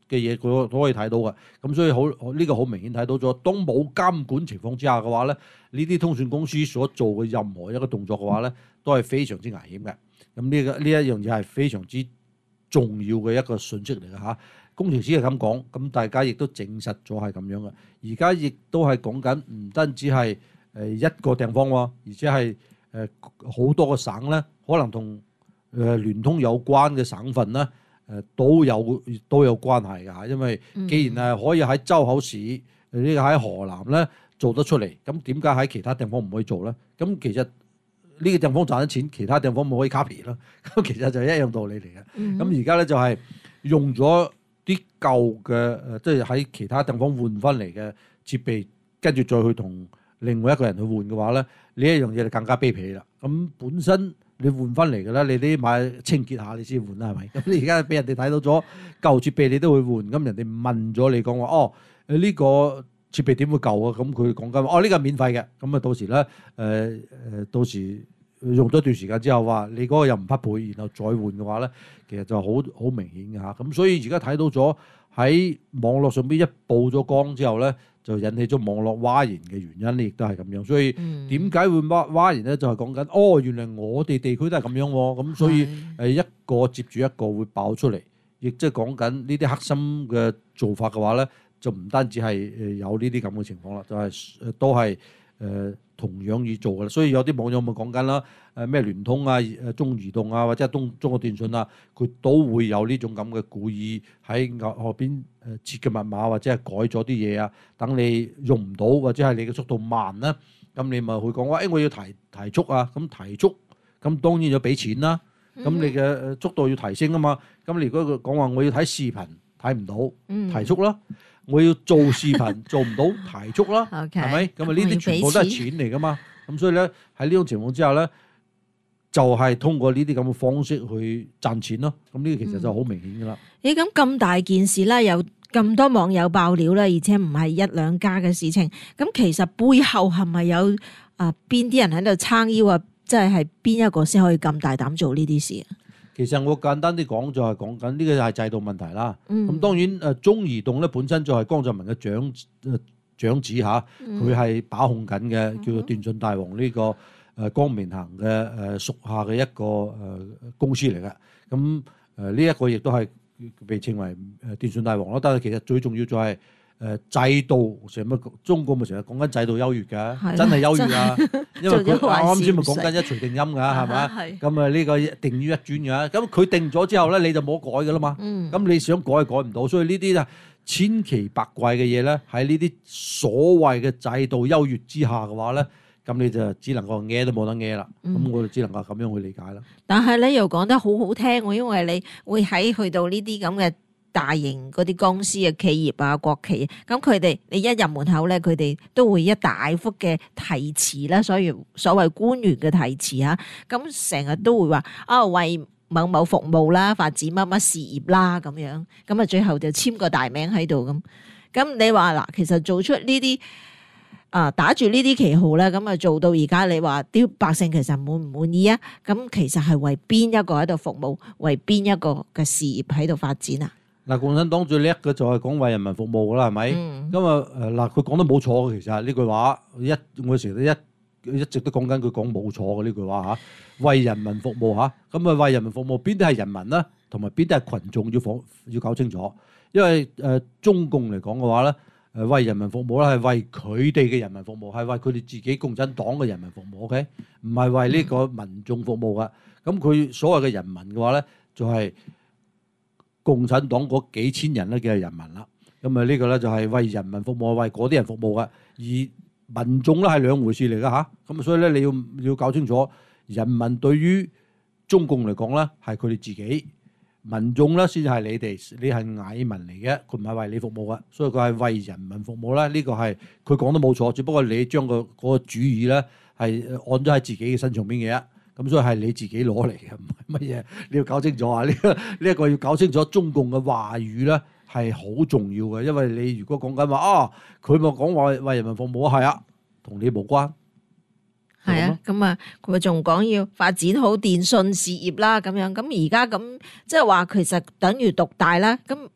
S6: 嘅嘢，佢都可以睇到嘅。咁所以好呢、這個好明顯睇到咗，當冇監管情況之下嘅話咧，呢啲通訊公司所做嘅任何一個動作嘅話咧，都係非常之危險嘅。咁呢、這個呢一樣嘢係非常之重要嘅一個訊息嚟嘅嚇。工程師係咁講，咁大家亦都證實咗係咁樣嘅。而家亦都係講緊唔單止係誒一個地方喎，而且係誒好多個省咧，可能同誒聯通有關嘅省份咧，誒都有都有關係㗎嚇。因為既然係可以喺州口市呢個喺河南咧做得出嚟，咁點解喺其他地方唔可以做咧？咁其實呢個地方賺咗錢，其他地方冇可以 copy 咯。咁其實就係一樣道理嚟嘅。咁而家咧就係用咗啲舊嘅誒，即係喺其他地方換翻嚟嘅設備，跟住再去同另外一個人去換嘅話咧，呢一樣嘢就更加卑鄙啦。咁本身你換翻嚟嘅咧，你啲買清潔下你先換啦，係咪？咁你而家俾人哋睇到咗舊設備，你都會換，咁人哋問咗你講話，哦，誒呢個設備點會舊啊？咁佢講緊話，哦呢個係免費嘅，咁啊到時咧誒誒到時。用咗一段時間之後話你嗰個又唔匹配，然後再換嘅話咧，其實就好好明顯嘅嚇。咁所以而家睇到咗喺網絡上邊一曝咗光之後咧，就引起咗網絡譁然嘅原因咧，亦都係咁樣。所以點解會譁譁然咧？就係講緊哦，原來我哋地區都係咁樣喎。咁所以誒一個接住一個會爆出嚟，亦即係講緊呢啲黑心嘅做法嘅話咧，就唔單止係誒有呢啲咁嘅情況啦，就係、是、誒都係誒。呃同樣要做嘅啦，所以有啲網友咪講緊啦，誒咩聯通啊、誒中移動啊，或者係中中國電信啊，佢都會有呢種咁嘅故意喺後邊誒設嘅密碼或者係改咗啲嘢啊，等你用唔到或者係你嘅速度慢啦，咁你咪會講話誒我要提提速啊，咁提速咁當然要俾錢啦，咁你嘅速度要提升啊嘛，咁你如果佢講話我要睇視頻睇唔到，提速啦。我要做視頻做唔到提速啦，係咪？咁啊呢啲全部都係錢嚟噶嘛，咁所以咧喺呢種情況之下咧，就係、是、通過呢啲咁嘅方式去賺錢咯。咁呢個其實就好明顯噶啦。
S5: 咦、嗯？咁咁大件事啦，有咁多網友爆料啦，而且唔係一兩家嘅事情。咁其實背後係咪有啊邊啲人喺度撐腰啊？即係係邊一個先可以咁大膽做呢啲事啊？
S6: 其實我簡單啲講就係講緊呢個係制度問題啦。咁、嗯、當然誒中移動咧本身就係江澤民嘅長誒長子嚇，佢係把控緊嘅，叫做電信大王呢個誒江明行嘅誒屬下嘅一個誒公司嚟嘅。咁誒呢一個亦都係被稱為誒電信大王咯。但係其實最重要就係誒制度成乜中國咪成日講緊制度優越嘅，真係優越啊！因為佢啱啱先咪講緊一錘定音㗎，係咪？咁啊呢個定於一尊㗎。咁佢定咗之後咧，你就冇改㗎啦嘛。咁、嗯、你想改改唔到，所以呢啲啊千奇百怪嘅嘢咧，喺呢啲所謂嘅制度優越之下嘅話咧，咁你就只能夠嘢都冇得嘢啦。咁、嗯、我哋只能夠咁樣去理解啦。
S5: 但係咧又講得好好聽喎，因為你會喺去到呢啲咁嘅大型嗰啲公司嘅企業啊、國企，咁佢哋你一入門口咧，佢哋都會一大幅嘅題詞啦，所以所謂官員嘅題詞啊，咁成日都會話啊、哦、為某某服務啦、發展乜乜事業啦咁樣，咁啊最後就簽個大名喺度咁。咁你話嗱，其實做出呢啲啊打住呢啲旗號咧，咁啊做到而家，你話啲百姓其實滿唔滿意啊？咁其實係為邊一個喺度服務，為邊一個嘅事業喺度發展啊？
S6: 嗱，共產黨最叻嘅就係講為人民服務㗎啦，係咪？咁啊誒嗱，佢講得冇錯嘅，其實呢句話一我成日都一一直都講緊佢講冇錯嘅呢句話嚇，為人民服務嚇，咁啊為人民服務邊啲係人民咧，同埋邊啲係群眾要放要搞清楚，因為誒、呃、中共嚟講嘅話咧，誒為人民服務咧係為佢哋嘅人民服務，係為佢哋自己共產黨嘅人民服務 ，OK？ 唔係為呢個民眾服務㗎。咁佢所謂嘅人民嘅話咧，就係、是共產黨嗰幾千人咧叫係人民啦，咁啊呢個咧就係為人民服務，為嗰啲人服務嘅，而民眾咧係兩回事嚟噶嚇，咁所以咧你要要搞清楚，人民對於中共嚟講咧係佢哋自己，民眾咧先至係你哋，你係蟻民嚟嘅，佢唔係為你服務嘅，所以佢係為人民服務咧，呢個係佢講得冇錯，只不過你將個嗰個主意咧係按咗喺自己嘅身上邊嘅。咁所以係你自己攞嚟嘅，唔係乜嘢，你要搞清楚啊！呢個呢一個要搞清楚，中共嘅話語咧係好重要嘅，因為你如果講緊話啊，佢咪講話為人民服務啊，係啊，同你無關。係
S5: 啊，咁啊，佢咪仲講要發展好電信事業啦，咁樣咁而家咁即係話其實等於獨大啦。咁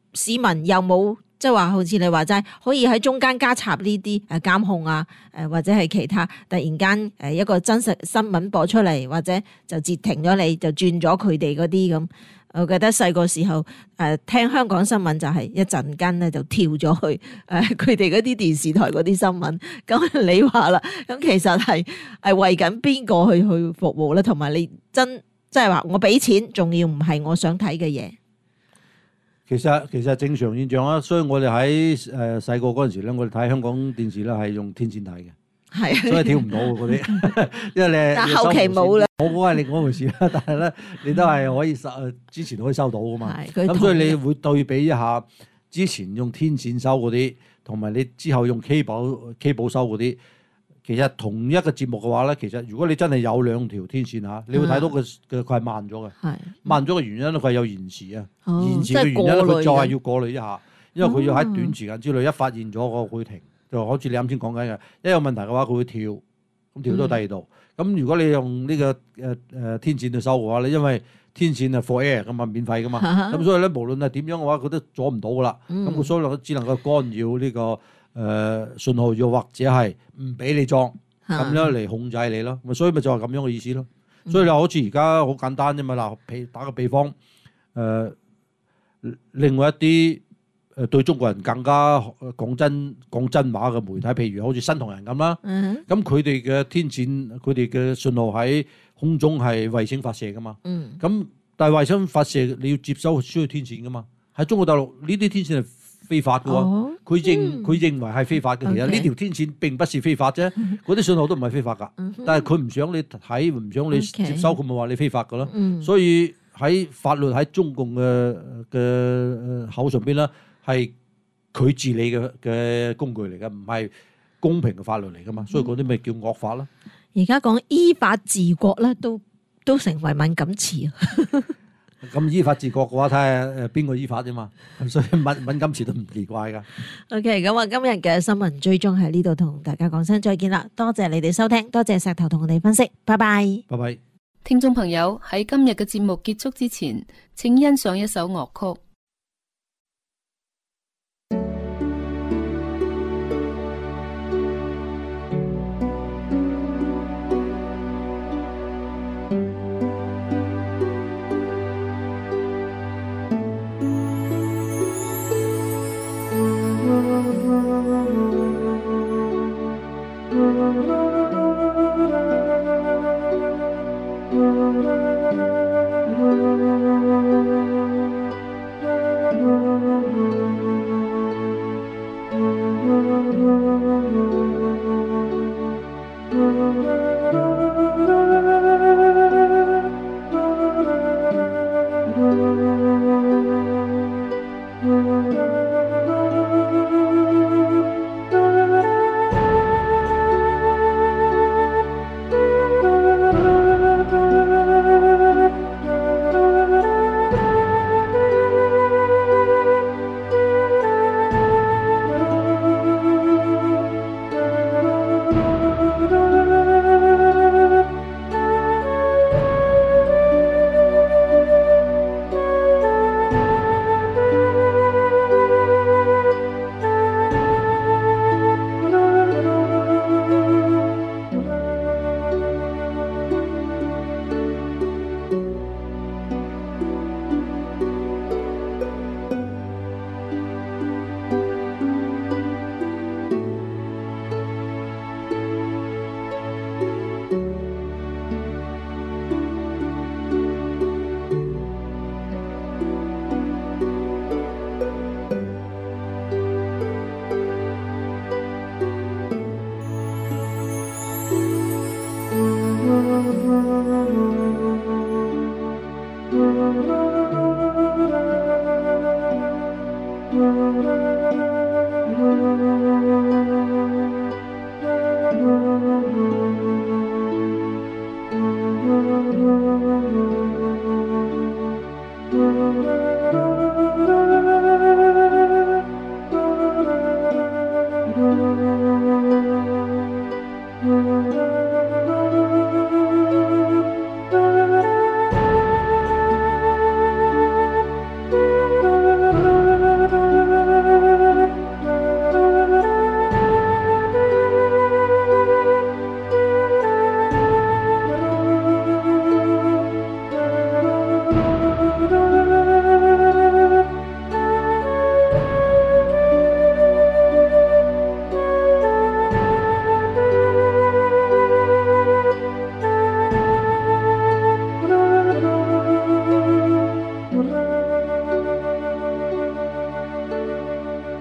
S5: 市民又冇即係話好似你話齋，可以喺中間加插呢啲誒監控啊，誒或者係其他突然間誒一個真實新聞播出嚟，或者就截停咗你，就轉咗佢哋嗰啲咁。我記得細個時候誒聽香港新聞就係一陣間咧就跳咗去誒佢哋嗰啲電視台嗰啲新聞。咁你話啦，咁其實係係為緊邊個去去服務咧？同埋你真即係話我俾錢，仲要唔係我想睇嘅嘢。
S6: 其實其實正常現象啦，所以我哋喺誒細個嗰陣時咧，我哋睇香港電視咧係用天線睇嘅，
S5: 係啊，
S6: 所以跳唔到嗰啲，因為你
S5: 但後期冇啦，
S6: 我嗰係另外一回事啦。但係咧，你都係可以收，之前可以收到噶嘛。咁所以你會對比一下之前用天線收嗰啲，同埋你之後用 cable cable 收嗰啲。其實同一個節目嘅話咧，其實如果你真係有兩條天線嚇，你會睇到佢嘅佢係慢咗嘅。係慢咗嘅原因咧，佢係有延時啊。
S5: 哦、
S6: 延時嘅原因咧，佢再係要過濾一下，因為佢要喺短時間之內一發現咗個會停，就好似你啱先講緊嘅，一有問題嘅話佢會跳，咁跳到第二度。咁、嗯、如果你用呢、這個誒誒、呃、天線去收嘅話咧，因為天線係 for air 噶嘛，免費噶嘛，咁、嗯、所以咧無論係點樣嘅話，佢都阻唔到噶啦。咁佢、嗯、所以只能夠干擾呢、這個。誒、呃、信號又或者係唔俾你裝咁樣嚟控制你咯，咪所以咪就係咁樣嘅意思咯。嗯、所以你好似而家好簡單啫嘛。嗱，譬打個比方，誒、呃、另外一啲誒對中國人更加講真講真話嘅媒體，譬如好似新唐人咁啦，咁佢哋嘅天線，佢哋嘅信號喺空中係衛星發射噶嘛，咁、嗯、但係衛星發射你要接收需要天線噶嘛，喺中國大陸呢啲天線係非法嘅喎，佢、哦、認佢、嗯、認為係非法嘅，其實呢條天線並不是非法啫，嗰啲信號都唔係非法㗎，嗯、但係佢唔想你睇，唔想你接收，佢咪話你非法㗎咯。嗯、所以喺法律喺中共嘅嘅口上邊咧，係佢治理嘅嘅工具嚟嘅，唔係公平嘅法律嚟㗎嘛，所以嗰啲咪叫惡法咯。
S5: 而家講依法治國咧，都都成為敏感詞。
S6: 咁依法治國嘅話，睇下誒邊個依法啫嘛，所以敏敏感詞都唔奇怪噶。
S5: OK，咁我今日嘅新聞追蹤喺呢度同大家講聲再見啦，多謝你哋收聽，多謝石頭同我哋分析，拜拜。
S6: 拜拜。
S2: 聽眾朋友，喺今日嘅節目結束之前，請欣賞一首樂曲。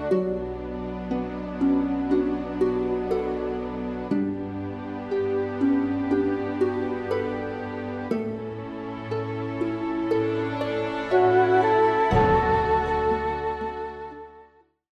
S3: 拜。